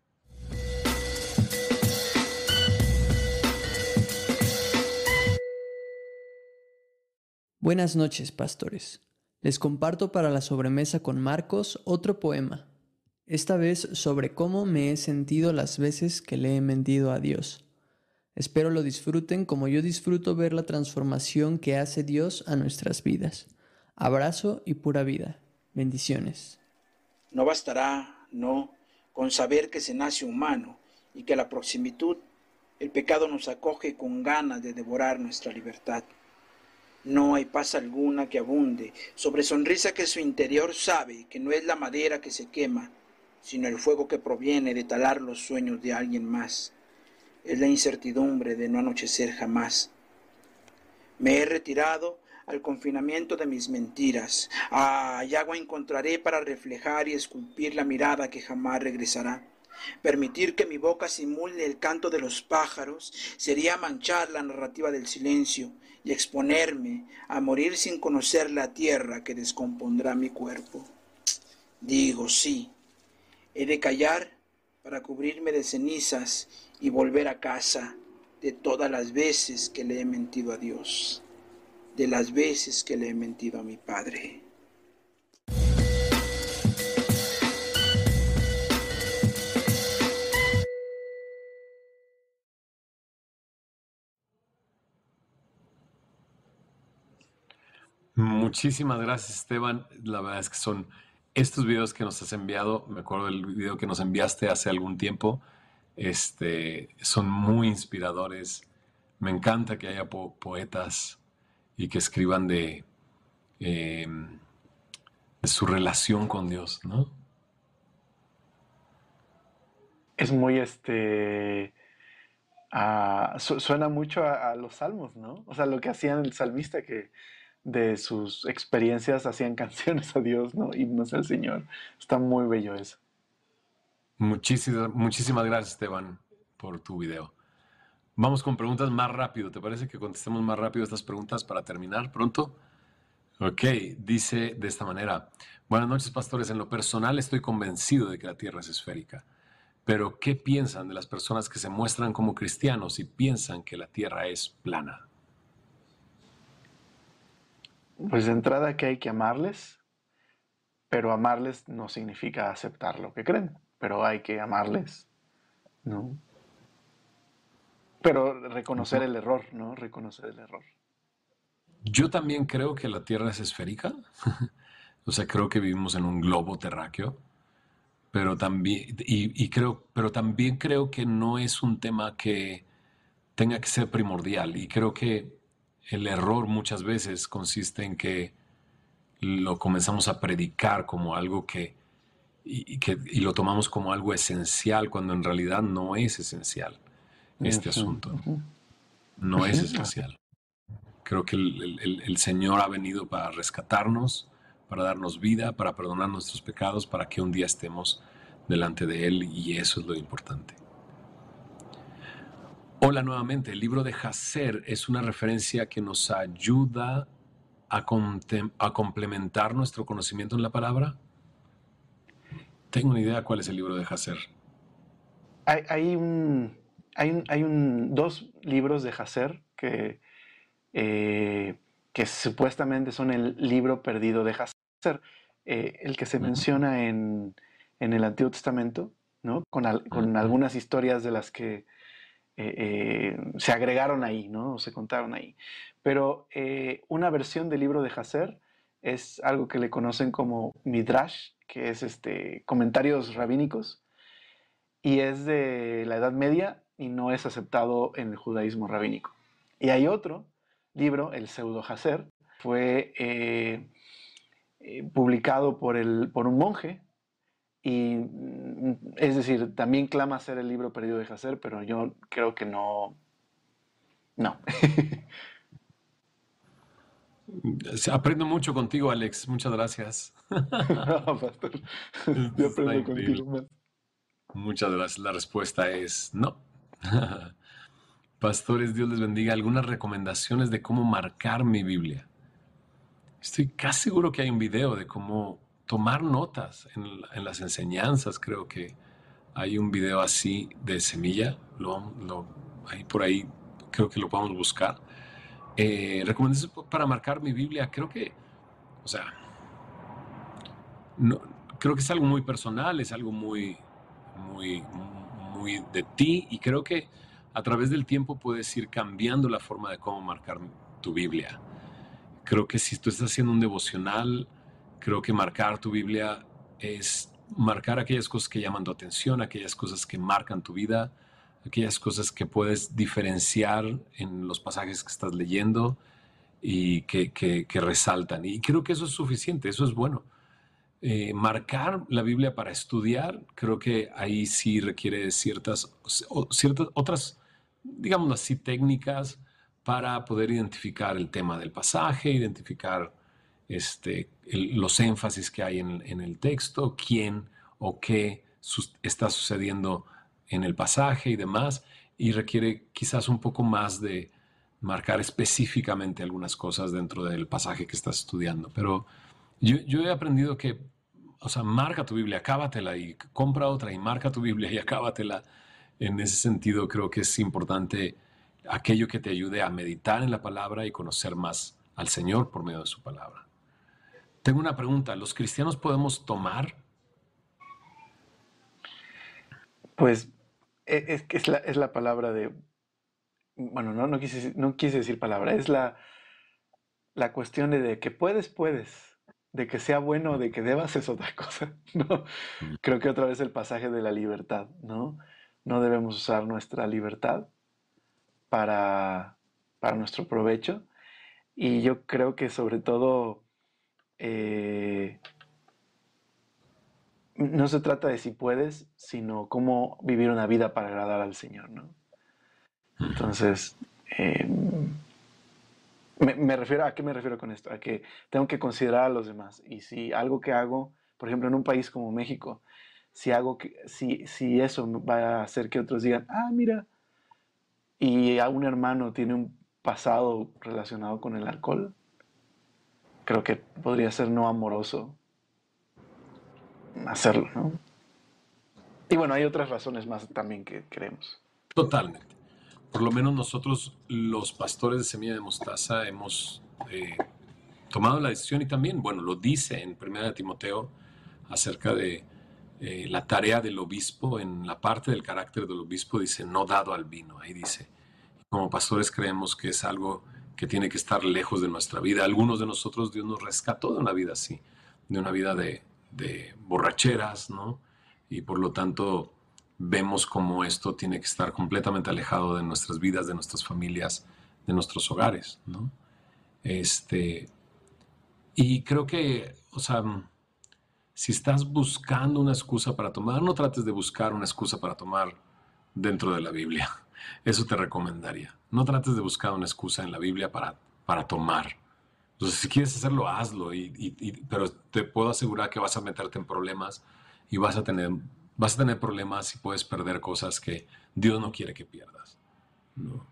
Buenas noches, pastores. Les comparto para la sobremesa con Marcos otro poema, esta vez sobre cómo me he sentido las veces que le he mentido a Dios. Espero lo disfruten como yo disfruto ver la transformación que hace Dios a nuestras vidas. Abrazo y pura vida. Bendiciones. No bastará, no, con saber que se nace humano y que a la proximitud el pecado nos acoge con ganas de devorar nuestra libertad. No hay paz alguna que abunde sobre sonrisa que su interior sabe que no es la madera que se quema, sino el fuego que proviene de talar los sueños de alguien más. Es la incertidumbre de no anochecer jamás. Me he retirado al confinamiento de mis mentiras. Y agua encontraré para reflejar y esculpir la mirada que jamás regresará. Permitir que mi boca simule el canto de los pájaros sería manchar la narrativa del silencio y exponerme a morir sin conocer la tierra que descompondrá mi cuerpo. Digo sí, he de callar para cubrirme de cenizas y volver a casa de todas las veces que le he mentido a Dios, de las veces que le he mentido a mi Padre. Muchísimas gracias, Esteban. La verdad es que son estos videos que nos has enviado. Me acuerdo del video que nos enviaste hace algún tiempo. Son muy inspiradores. Me encanta que haya poetas y que escriban de su relación con Dios, ¿no? es muy, suena mucho a los salmos, ¿no? O sea, lo que hacían el salmista, que de sus experiencias hacían canciones a Dios, ¿no? Himnos al Señor. Está muy bello eso. Muchísimas gracias, Esteban, por tu video. Vamos con preguntas más rápido. ¿Te parece que contestemos más rápido estas preguntas para terminar pronto? Ok, dice de esta manera. Buenas noches, pastores. En lo personal estoy convencido de que la Tierra es esférica. Pero, ¿qué piensan de las personas que se muestran como cristianos y piensan que la Tierra es plana? Pues de entrada que hay que amarles, pero amarles no significa aceptar lo que creen, pero hay que amarles, ¿no? Pero reconocer el error, ¿no? Reconocer el error. Yo también creo que la Tierra es esférica. O sea, creo que vivimos en un globo terráqueo. Pero también, pero también creo que no es un tema que tenga que ser primordial. Y creo que el error muchas veces consiste en que lo comenzamos a predicar como algo y lo tomamos como algo esencial, cuando en realidad no es esencial este asunto. No es esencial. Creo que el Señor ha venido para rescatarnos, para darnos vida, para perdonar nuestros pecados, para que un día estemos delante de Él, y eso es lo importante. Hola nuevamente. El libro de Jasher es una referencia que nos ayuda a complementar nuestro conocimiento en la palabra. Tengo una idea cuál es el libro de Jasher. Hay dos libros de Jasher que supuestamente son el libro perdido de Jasher. El que se menciona en el Antiguo Testamento, ¿no? Con algunas historias de las que se agregaron ahí, ¿no? O se contaron ahí. Pero una versión del libro de Jasher es algo que le conocen como Midrash, que es comentarios rabínicos, y es de la Edad Media y no es aceptado en el judaísmo rabínico. Y hay otro libro, el Pseudo Jasher, fue publicado por un monje, y es decir, también clama ser el libro perdido de Jasher, pero yo creo que no. Aprendo mucho contigo, Alex. Muchas gracias. No, pastor, yo aprendo contigo más. Muchas gracias. La respuesta es no. Pastores, Dios les bendiga. ¿Algunas recomendaciones de cómo marcar mi Biblia? Estoy casi seguro que hay un video de cómo tomar notas en las enseñanzas. Creo que hay un video así de Semilla. Ahí por ahí creo que lo podemos buscar. Recomendaciones para marcar mi Biblia. Creo que, o sea, no, creo que es algo muy personal, es algo muy de ti, y creo que a través del tiempo puedes ir cambiando la forma de cómo marcar tu Biblia. Creo que si tú estás haciendo un devocional, creo que marcar tu Biblia es marcar aquellas cosas que llaman tu atención, aquellas cosas que marcan tu vida, aquellas cosas que puedes diferenciar en los pasajes que estás leyendo y que resaltan. Y creo que eso es suficiente, eso es bueno. Marcar la Biblia para estudiar, creo que ahí sí requiere ciertas otras, digamos así, técnicas para poder identificar el tema del pasaje, identificar los énfasis que hay en el texto, quién o qué está sucediendo en el pasaje y demás, y requiere quizás un poco más de marcar específicamente algunas cosas dentro del pasaje que estás estudiando. Pero yo he aprendido que, o sea, marca tu Biblia, acábatela y compra otra y marca tu Biblia y acábatela. En ese sentido, creo que es importante aquello que te ayude a meditar en la palabra y conocer más al Señor por medio de su palabra. Tengo una pregunta. ¿Los cristianos podemos tomar? Pues es la palabra de... Bueno, no quise decir palabra. Es la cuestión de que puedes. De que sea bueno o de que debas es otra cosa, ¿no? Creo que otra vez el pasaje de la libertad, ¿no? No debemos usar nuestra libertad para nuestro provecho. Y yo creo que sobre todo no se trata de si puedes, sino cómo vivir una vida para agradar al Señor, ¿no? Entonces, me refiero, ¿a qué me refiero con esto? A que tengo que considerar a los demás. Y si algo que hago, por ejemplo, en un país como México, si eso va a hacer que otros digan, ah, mira, y a un hermano tiene un pasado relacionado con el alcohol, creo que podría ser no amoroso hacerlo, ¿no? Y bueno, hay otras razones más también que creemos. Totalmente. Por lo menos nosotros, los pastores de Semilla de Mostaza, hemos tomado la decisión y también, bueno, lo dice en 1 Timoteo acerca de la tarea del obispo. En la parte del carácter del obispo dice, no dado al vino. Ahí dice, como pastores creemos que es algo que tiene que estar lejos de nuestra vida. Algunos de nosotros, Dios nos rescató de una vida así, de una vida de borracheras, ¿no? Y por lo tanto vemos cómo esto tiene que estar completamente alejado de nuestras vidas, de nuestras familias, de nuestros hogares, ¿no? Y creo que, o sea, si estás buscando una excusa para tomar, no trates de buscar una excusa para tomar dentro de la Biblia. Eso te recomendaría. No trates de buscar una excusa en la Biblia para tomar. Entonces, si quieres hacerlo, hazlo. Pero te puedo asegurar que vas a meterte en problemas y vas a tener problemas y puedes perder cosas que Dios no quiere que pierdas, ¿no?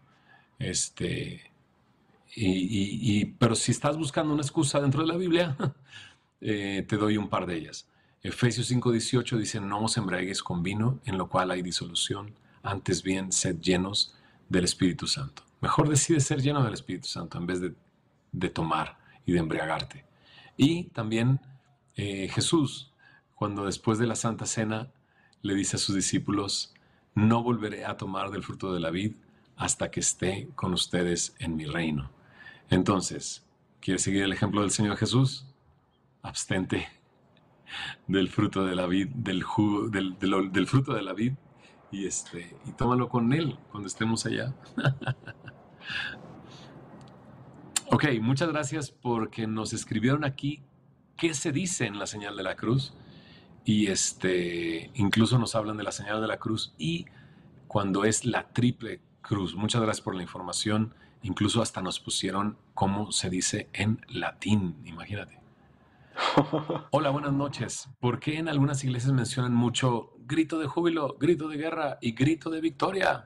Pero si estás buscando una excusa dentro de la Biblia, te doy un par de ellas. Efesios 5:18 dice, no os embriaguéis con vino, en lo cual hay disolución, antes bien sed llenos del Espíritu Santo. Mejor decides ser lleno del Espíritu Santo en vez de tomar y de embriagarte. Y también Jesús, cuando después de la Santa Cena le dice a sus discípulos, no volveré a tomar del fruto de la vid hasta que esté con ustedes en mi reino. Entonces, ¿quieres seguir el ejemplo del Señor Jesús? Abstente del fruto de la vid, del fruto de la vid y tómalo con Él cuando estemos allá. Ok, muchas gracias porque nos escribieron aquí qué se dice en la señal de la cruz y incluso nos hablan de la señal de la cruz y cuando es la triple cruz. Muchas gracias por la información. Incluso hasta nos pusieron cómo se dice en latín, imagínate. Hola, buenas noches. ¿Por qué en algunas iglesias mencionan mucho grito de júbilo, grito de guerra y grito de victoria?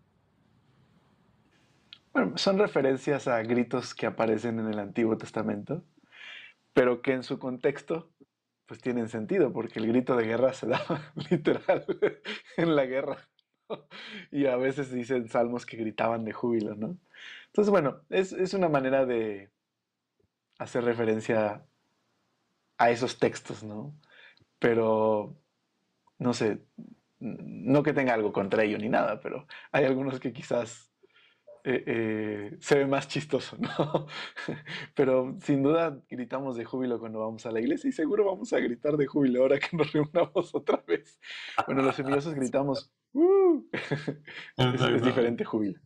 Bueno, son referencias a gritos que aparecen en el Antiguo Testamento, pero que en su contexto pues tienen sentido, porque el grito de guerra se da literal en la guerra, ¿no? Y a veces dicen salmos que gritaban de júbilo, ¿no? Entonces, bueno, es una manera de hacer referencia a esos textos, ¿no? Pero, no sé, no que tenga algo contra ello ni nada, pero hay algunos que quizás se ve más chistoso, ¿no? Pero sin duda gritamos de júbilo cuando vamos a la iglesia y seguro vamos a gritar de júbilo ahora que nos reunamos otra vez. Bueno, los semillosos gritamos, es diferente júbilo.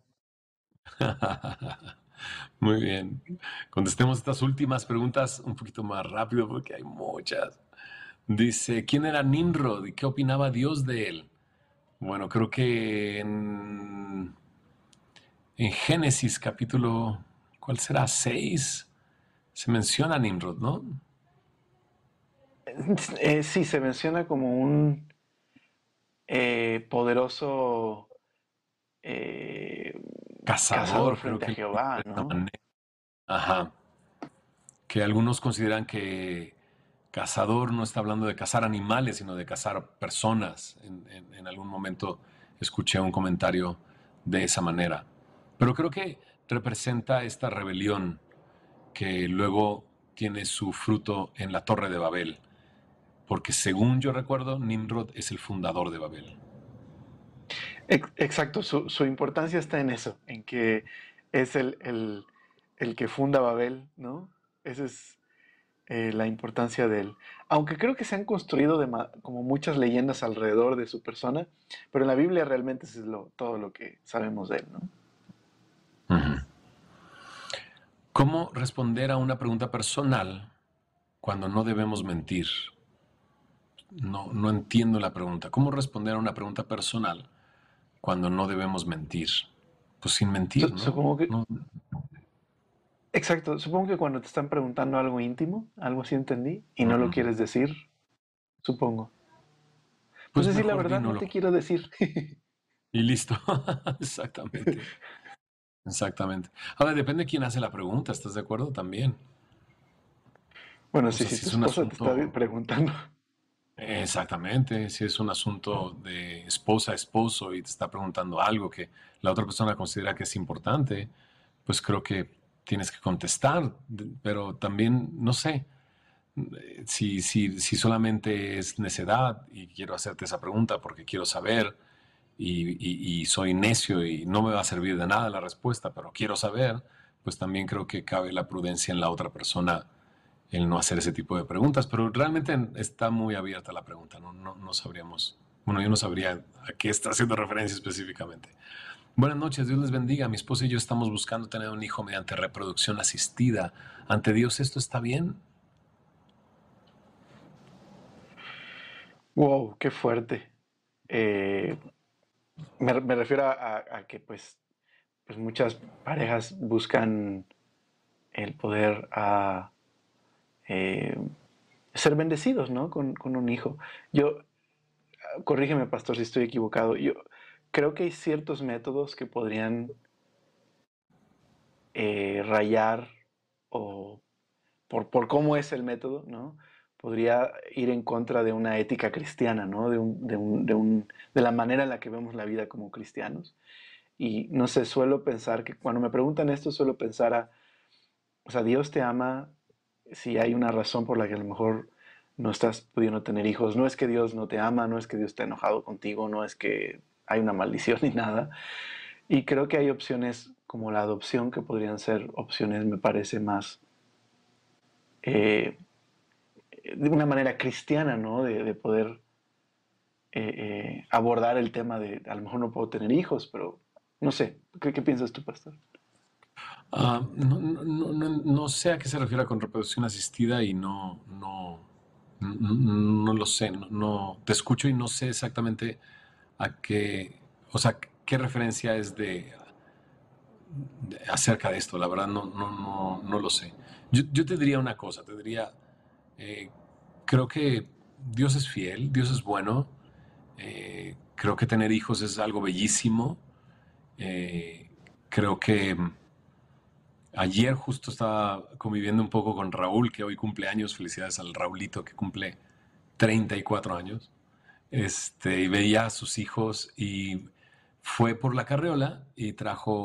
Muy bien. Contestemos estas últimas preguntas un poquito más rápido porque hay muchas. Dice, ¿quién era Nimrod y qué opinaba Dios de él? Bueno, creo que en Génesis capítulo, ¿cuál será? 6, se menciona a Nimrod, ¿no? Sí, se menciona como un poderoso cazador frente a Jehová, ¿no? Ajá. Que algunos consideran que cazador no está hablando de cazar animales, sino de cazar personas. En algún momento escuché un comentario de esa manera. Pero creo que representa esta rebelión que luego tiene su fruto en la Torre de Babel. Porque según yo recuerdo, Nimrod es el fundador de Babel. Exacto, su importancia está en eso, en que es el que funda Babel, ¿no? Esa es la importancia de él. Aunque creo que se han construido como muchas leyendas alrededor de su persona, pero en la Biblia realmente es todo lo que sabemos de él, ¿no? ¿Cómo responder a una pregunta personal cuando no debemos mentir? no entiendo la pregunta. ¿Cómo responder a una pregunta personal cuando no debemos mentir? Pues sin mentir, ¿no? Supongo que, No, exacto, supongo que cuando te están preguntando algo íntimo, algo así entendí, y no lo ujú. quieres decir, supongo. Pues Pues decir la mejor verdad, no dímelo te quiero decir. y listo. Exactamente, exactamente. Ahora, depende de quién hace la pregunta, ¿estás de acuerdo? También. Bueno, O sí, sea, si si tu es un esposa te está asunto, preguntando. exactamente, si es un asunto de esposa a esposo y te está preguntando algo que la otra persona considera que es importante, pues creo que tienes que contestar, pero también, no sé, si solamente es necedad y quiero hacerte esa pregunta porque quiero saber y soy necio y no me va a servir de nada la respuesta, pero quiero saber, pues también creo que cabe la prudencia en la otra persona el no hacer ese tipo de preguntas, pero realmente está muy abierta la pregunta, no sabríamos, bueno, yo no sabría a qué está haciendo referencia específicamente. Buenas noches, Dios les bendiga. Mi esposa y yo estamos buscando tener un hijo mediante reproducción asistida. ¿Ante Dios esto está bien? Wow, qué fuerte. Eh, me refiero a que pues muchas parejas buscan el poder eh, ser bendecidos, ¿no? Con un hijo. Yo, corrígeme, pastor, si estoy equivocado. Yo creo que hay ciertos métodos que podrían rayar o por cómo es el método, ¿no? Podría ir en contra de una ética cristiana, ¿no? De la manera en la que vemos la vida como cristianos. Y no sé, suelo pensar que cuando me preguntan esto, suelo pensar o sea, Dios te ama si hay una razón por la que a lo mejor no estás pudiendo tener hijos. No es que Dios no te ama, no es que Dios esté enojado contigo, no es que hay una maldición ni nada. Y creo que hay opciones como la adopción que podrían ser opciones, me parece, más eh, de una manera cristiana, ¿no? De poder abordar el tema de a lo mejor no puedo tener hijos, pero no sé. ¿Qué piensas tú, pastor? No sé a qué se refiere con reproducción asistida y no lo sé. Te escucho y no sé exactamente a qué, o sea, qué referencia es acerca de esto. La verdad, no lo sé. Yo te diría una cosa, te diría, eh, creo que Dios es fiel, Dios es bueno. Creo que tener hijos es algo bellísimo. Eh, creo que ayer justo estaba conviviendo un poco con Raúl, que hoy cumple años. Felicidades al Raulito que cumple 34 años. Y veía a sus hijos y fue por la carriola y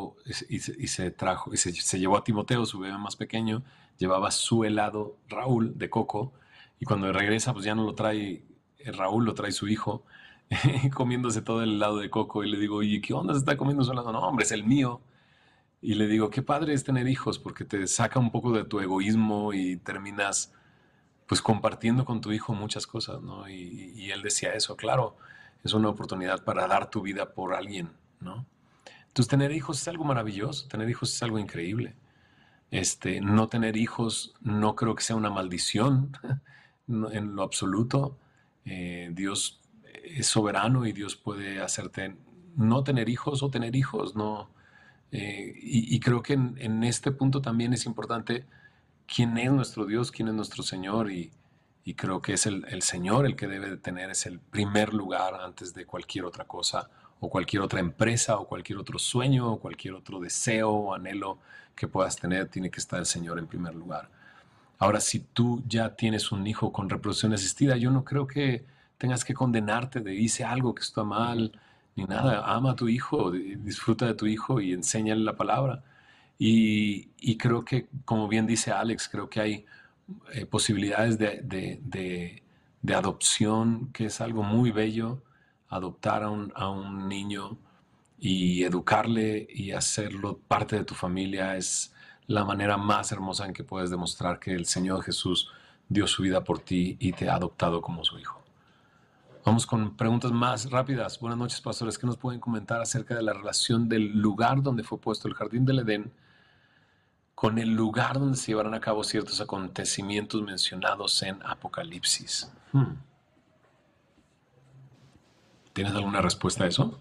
se llevó a Timoteo, su bebé más pequeño, llevaba su helado Raúl de coco y cuando regresa pues ya no lo trae Raúl, lo trae su hijo comiéndose todo el helado de coco y le digo, oye, ¿qué onda se está comiendo su helado? No, hombre, es el mío. Y le digo, qué padre es tener hijos porque te saca un poco de tu egoísmo y terminas pues compartiendo con tu hijo muchas cosas, ¿no? Y él decía eso, claro, es una oportunidad para dar tu vida por alguien, ¿no? Entonces tener hijos es algo maravilloso, tener hijos es algo increíble. No tener hijos no creo que sea una maldición en lo absoluto. Dios es soberano y Dios puede hacerte no tener hijos o tener hijos, ¿no? Y creo que en este punto también es importante quién es nuestro Dios, quién es nuestro Señor y creo que es el Señor el que debe de tener, es el primer lugar antes de cualquier otra cosa o cualquier otra empresa o cualquier otro sueño o cualquier otro deseo o anhelo que puedas tener, tiene que estar el Señor en primer lugar. Ahora, si tú ya tienes un hijo con reproducción asistida, yo no creo que tengas que condenarte de hice algo que está mal, ni nada. Ama a tu hijo, disfruta de tu hijo y enséñale la palabra. Y creo que, como bien dice Alex, creo que hay posibilidades de adopción, que es algo muy bello, adoptar a un niño y educarle y hacerlo parte de tu familia es la manera más hermosa en que puedes demostrar que el Señor Jesús dio su vida por ti y te ha adoptado como su hijo. Vamos con preguntas más rápidas. Buenas noches, pastores. ¿Qué nos pueden comentar acerca de la relación del lugar donde fue puesto el jardín del Edén con el lugar donde se llevarán a cabo ciertos acontecimientos mencionados en Apocalipsis? ¿Tienes alguna respuesta a eso?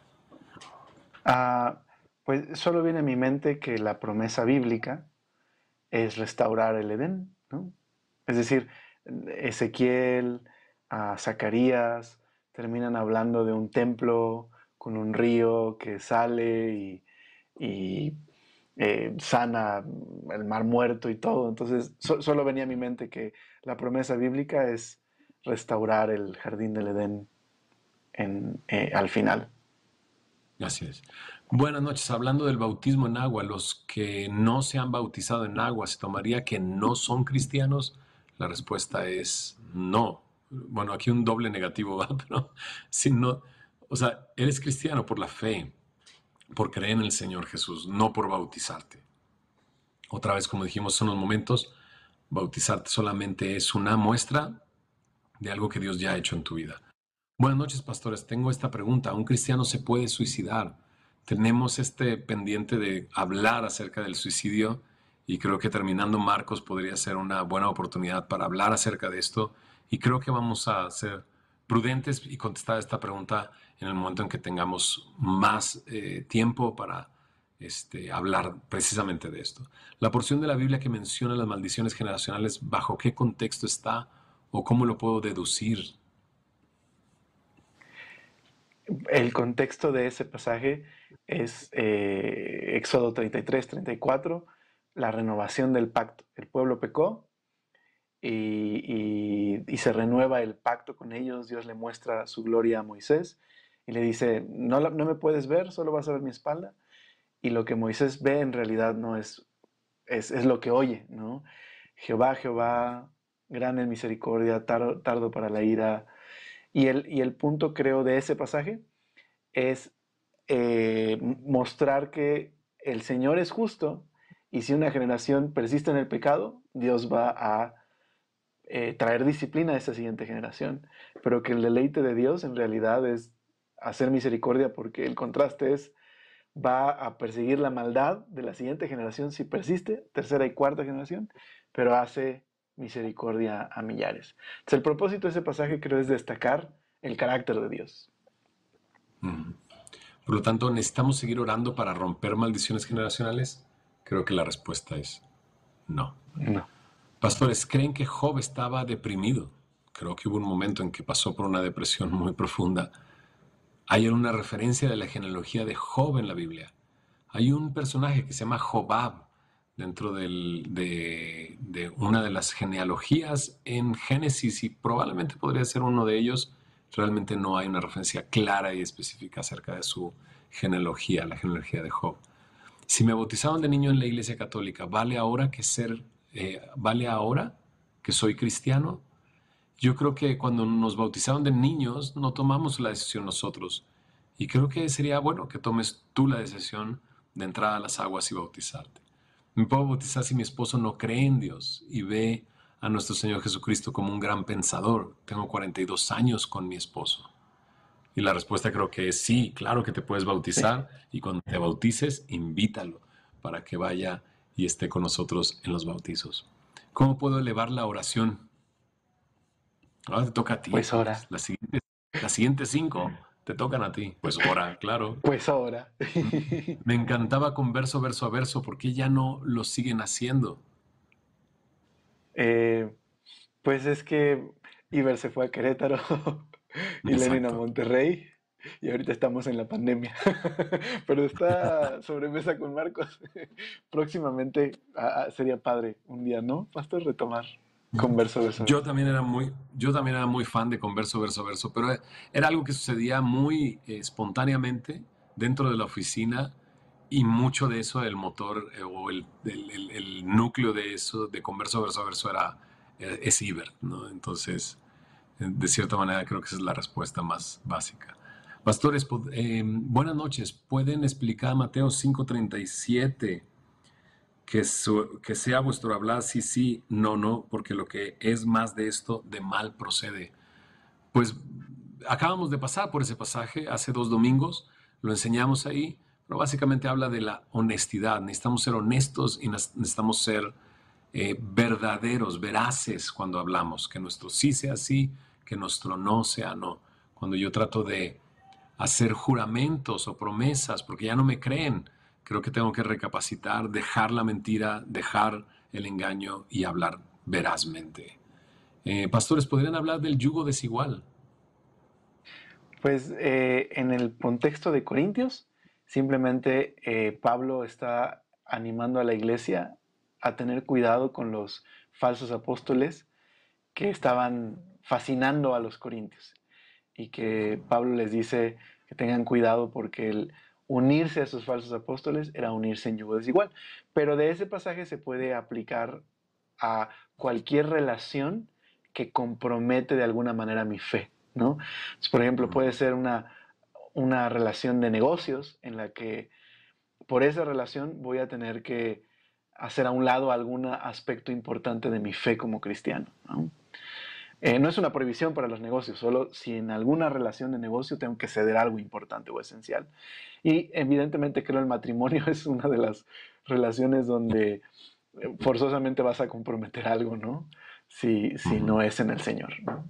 Pues solo viene a mi mente que la promesa bíblica es restaurar el Edén, ¿no? Es decir, Ezequiel, Zacarías terminan hablando de un templo con un río que sale y sana el mar muerto y todo. Entonces, solo venía a mi mente que la promesa bíblica es restaurar el jardín del Edén al final. Así es. Buenas noches. Hablando del bautismo en agua, los que no se han bautizado en agua, ¿se tomaría que no son cristianos? La respuesta es no. Bueno, aquí un doble negativo va, pero si no, o sea, eres cristiano por la fe, por creer en el Señor Jesús, no por bautizarte. Otra vez, como dijimos en unos momentos, bautizarte solamente es una muestra de algo que Dios ya ha hecho en tu vida. Buenas noches, pastores. Tengo esta pregunta. ¿Un cristiano se puede suicidar? Tenemos este pendiente de hablar acerca del suicidio y creo que terminando Marcos podría ser una buena oportunidad para hablar acerca de esto, y creo que vamos a ser prudentes y contestar esta pregunta en el momento en que tengamos más tiempo para hablar precisamente de esto. La porción de la Biblia que menciona las maldiciones generacionales, ¿bajo qué contexto está o cómo lo puedo deducir? El contexto de ese pasaje es Éxodo 33, 34, la renovación del pacto. El pueblo pecó y se renueva el pacto con ellos. Dios le muestra su gloria a Moisés y le dice, no me puedes ver, solo vas a ver mi espalda. Y lo que Moisés ve en realidad no es lo que oye, ¿no? Jehová, grande en misericordia, tardo para la ira. Y el punto, creo, de ese pasaje es mostrar que el Señor es justo, y si una generación persiste en el pecado, Dios va a traer disciplina a esa siguiente generación. Pero que el deleite de Dios en realidad es hacer misericordia, porque el contraste es, va a perseguir la maldad de la siguiente generación si persiste, tercera y cuarta generación, pero hace misericordia a millares. Entonces, el propósito de ese pasaje, creo, es destacar el carácter de Dios. Por lo tanto, ¿necesitamos seguir orando para romper maldiciones generacionales? Creo que la respuesta es no. No. Pastores, ¿creen que Job estaba deprimido? Creo que hubo un momento en que pasó por una depresión muy profunda. Hay una referencia de la genealogía de Job en la Biblia. Hay un personaje que se llama Jobab dentro de una de las genealogías en Génesis, y probablemente podría ser uno de ellos. Realmente no hay una referencia clara y específica acerca de su genealogía, la genealogía de Job. Si me bautizaron de niño en la Iglesia Católica, ¿vale ahora que soy cristiano? Yo creo que cuando nos bautizaron de niños no tomamos la decisión nosotros, y creo que sería bueno que tomes tú la decisión de entrar a las aguas y bautizarte. Me puedo bautizar si mi esposo no cree en Dios y ve a nuestro Señor Jesucristo como un gran pensador. Tengo 42 años con mi esposo. Y la respuesta creo que es sí, claro que te puedes bautizar, y cuando te bautices, invítalo para que vaya y esté con nosotros en los bautizos. ¿Cómo puedo elevar la oración? Ahora te toca a ti. Pues ora. Las siguientes 5 te tocan a ti. Pues ora, claro. Pues ora. Me encantaba con verso a verso. ¿Por qué ya no lo siguen haciendo? Pues es que Iber se fue a Querétaro y Lenin a Monterrey, y ahorita estamos en la pandemia. Pero está Sobremesa con Marcos. Próximamente sería padre un día, ¿no? Pastor, retomar con verso. Yo también era muy fan de con verso, pero era algo que sucedía muy espontáneamente dentro de la oficina, y mucho de eso, el motor o el núcleo de eso, de con verso, es Iber, ¿no? Entonces, de cierta manera, creo que esa es la respuesta más básica. Pastores, buenas noches. ¿Pueden explicar Mateo 5:37? Que sea vuestro hablar sí, no, porque lo que es más de esto, de mal procede. Pues acabamos de pasar por ese pasaje hace 2 domingos, lo enseñamos ahí, pero básicamente habla de la honestidad. Necesitamos ser honestos y necesitamos ser verdaderos, veraces cuando hablamos. Que nuestro sí sea sí, que nuestro no sea no. cuando yo trato de hacer juramentos o promesas porque ya no me creen, creo que tengo que recapacitar, dejar la mentira, dejar el engaño y hablar verazmente. Pastores, ¿podrían hablar del yugo desigual? Pues en el contexto de Corintios, simplemente Pablo está animando a la iglesia a tener cuidado con los falsos apóstoles que estaban fascinando a los corintios y que Pablo les dice que tengan cuidado porque el unirse a esos falsos apóstoles era unirse en yugo desigual. Pero de ese pasaje se puede aplicar a cualquier relación que compromete de alguna manera mi fe, ¿no? Entonces, por ejemplo, puede ser una relación de negocios en la que por esa relación voy a tener que hacer a un lado algún aspecto importante de mi fe como cristiano, ¿no? No es una prohibición para los negocios, solo si en alguna relación de negocio tengo que ceder algo importante o esencial. Y evidentemente creo el matrimonio es una de las relaciones donde forzosamente vas a comprometer algo, ¿no? Si no es en el Señor, ¿no?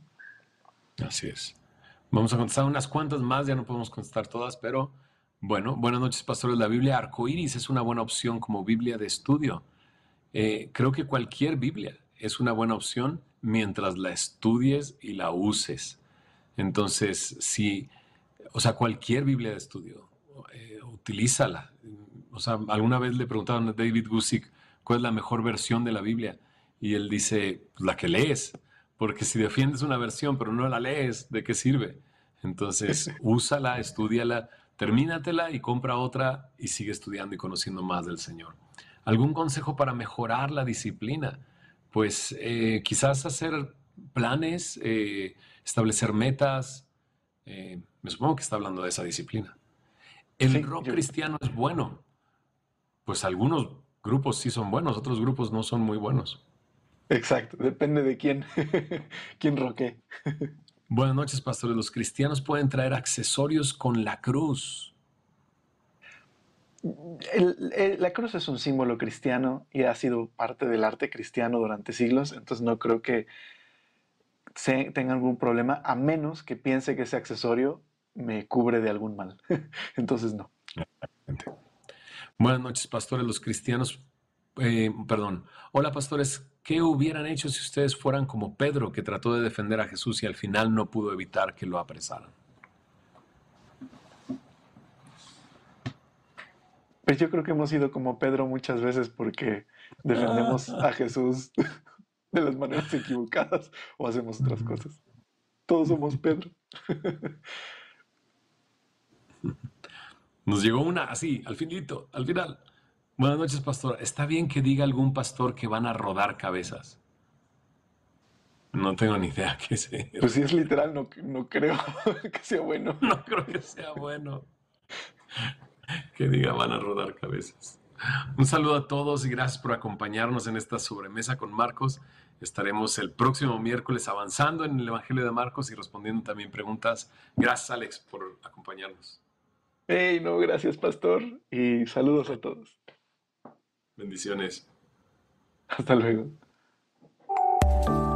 Así es. Vamos a contestar unas cuantas más, ya no podemos contestar todas, pero bueno, buenas noches, pastores. La Biblia Arcoíris es una buena opción como Biblia de estudio. Creo que cualquier Biblia es una buena opción mientras la estudies y la uses. Entonces, cualquier Biblia de estudio, utilízala. Alguna vez le preguntaron a David Gusick cuál es la mejor versión de la Biblia y él dice, la que lees, porque si defiendes una versión pero no la lees, ¿de qué sirve? Entonces, úsala, estúdiala, termínatela y compra otra y sigue estudiando y conociendo más del Señor. ¿Algún consejo para mejorar la disciplina? Pues quizás hacer planes, establecer metas. Me supongo que está hablando de esa disciplina. ¿El rock cristiano es bueno? Pues algunos grupos sí son buenos, otros grupos no son muy buenos. Exacto, depende de quién roquee. Buenas noches, pastores. ¿Los cristianos pueden traer accesorios con la cruz? La cruz es un símbolo cristiano y ha sido parte del arte cristiano durante siglos, entonces no creo que tenga algún problema, a menos que piense que ese accesorio me cubre de algún mal. Entonces no. Buenas noches, pastores. Los cristianos, Hola, pastores. ¿Qué hubieran hecho si ustedes fueran como Pedro, que trató de defender a Jesús y al final no pudo evitar que lo apresaran? Pues yo creo que hemos sido como Pedro muchas veces porque defendemos a Jesús de las maneras equivocadas o hacemos otras cosas. Todos somos Pedro. Nos llegó una así, al final. Buenas noches, pastor. ¿Está bien que diga algún pastor que van a rodar cabezas? No tengo ni idea qué es eso. Pues si es literal, no creo que sea bueno. No creo que sea bueno que diga van a rodar cabezas. Un saludo a todos y gracias por acompañarnos en esta sobremesa con Marcos. Estaremos el próximo miércoles avanzando en el Evangelio de Marcos y respondiendo también preguntas. Gracias, Alex, por acompañarnos. Hey, no, gracias, pastor, y saludos a todos. Bendiciones. Hasta luego.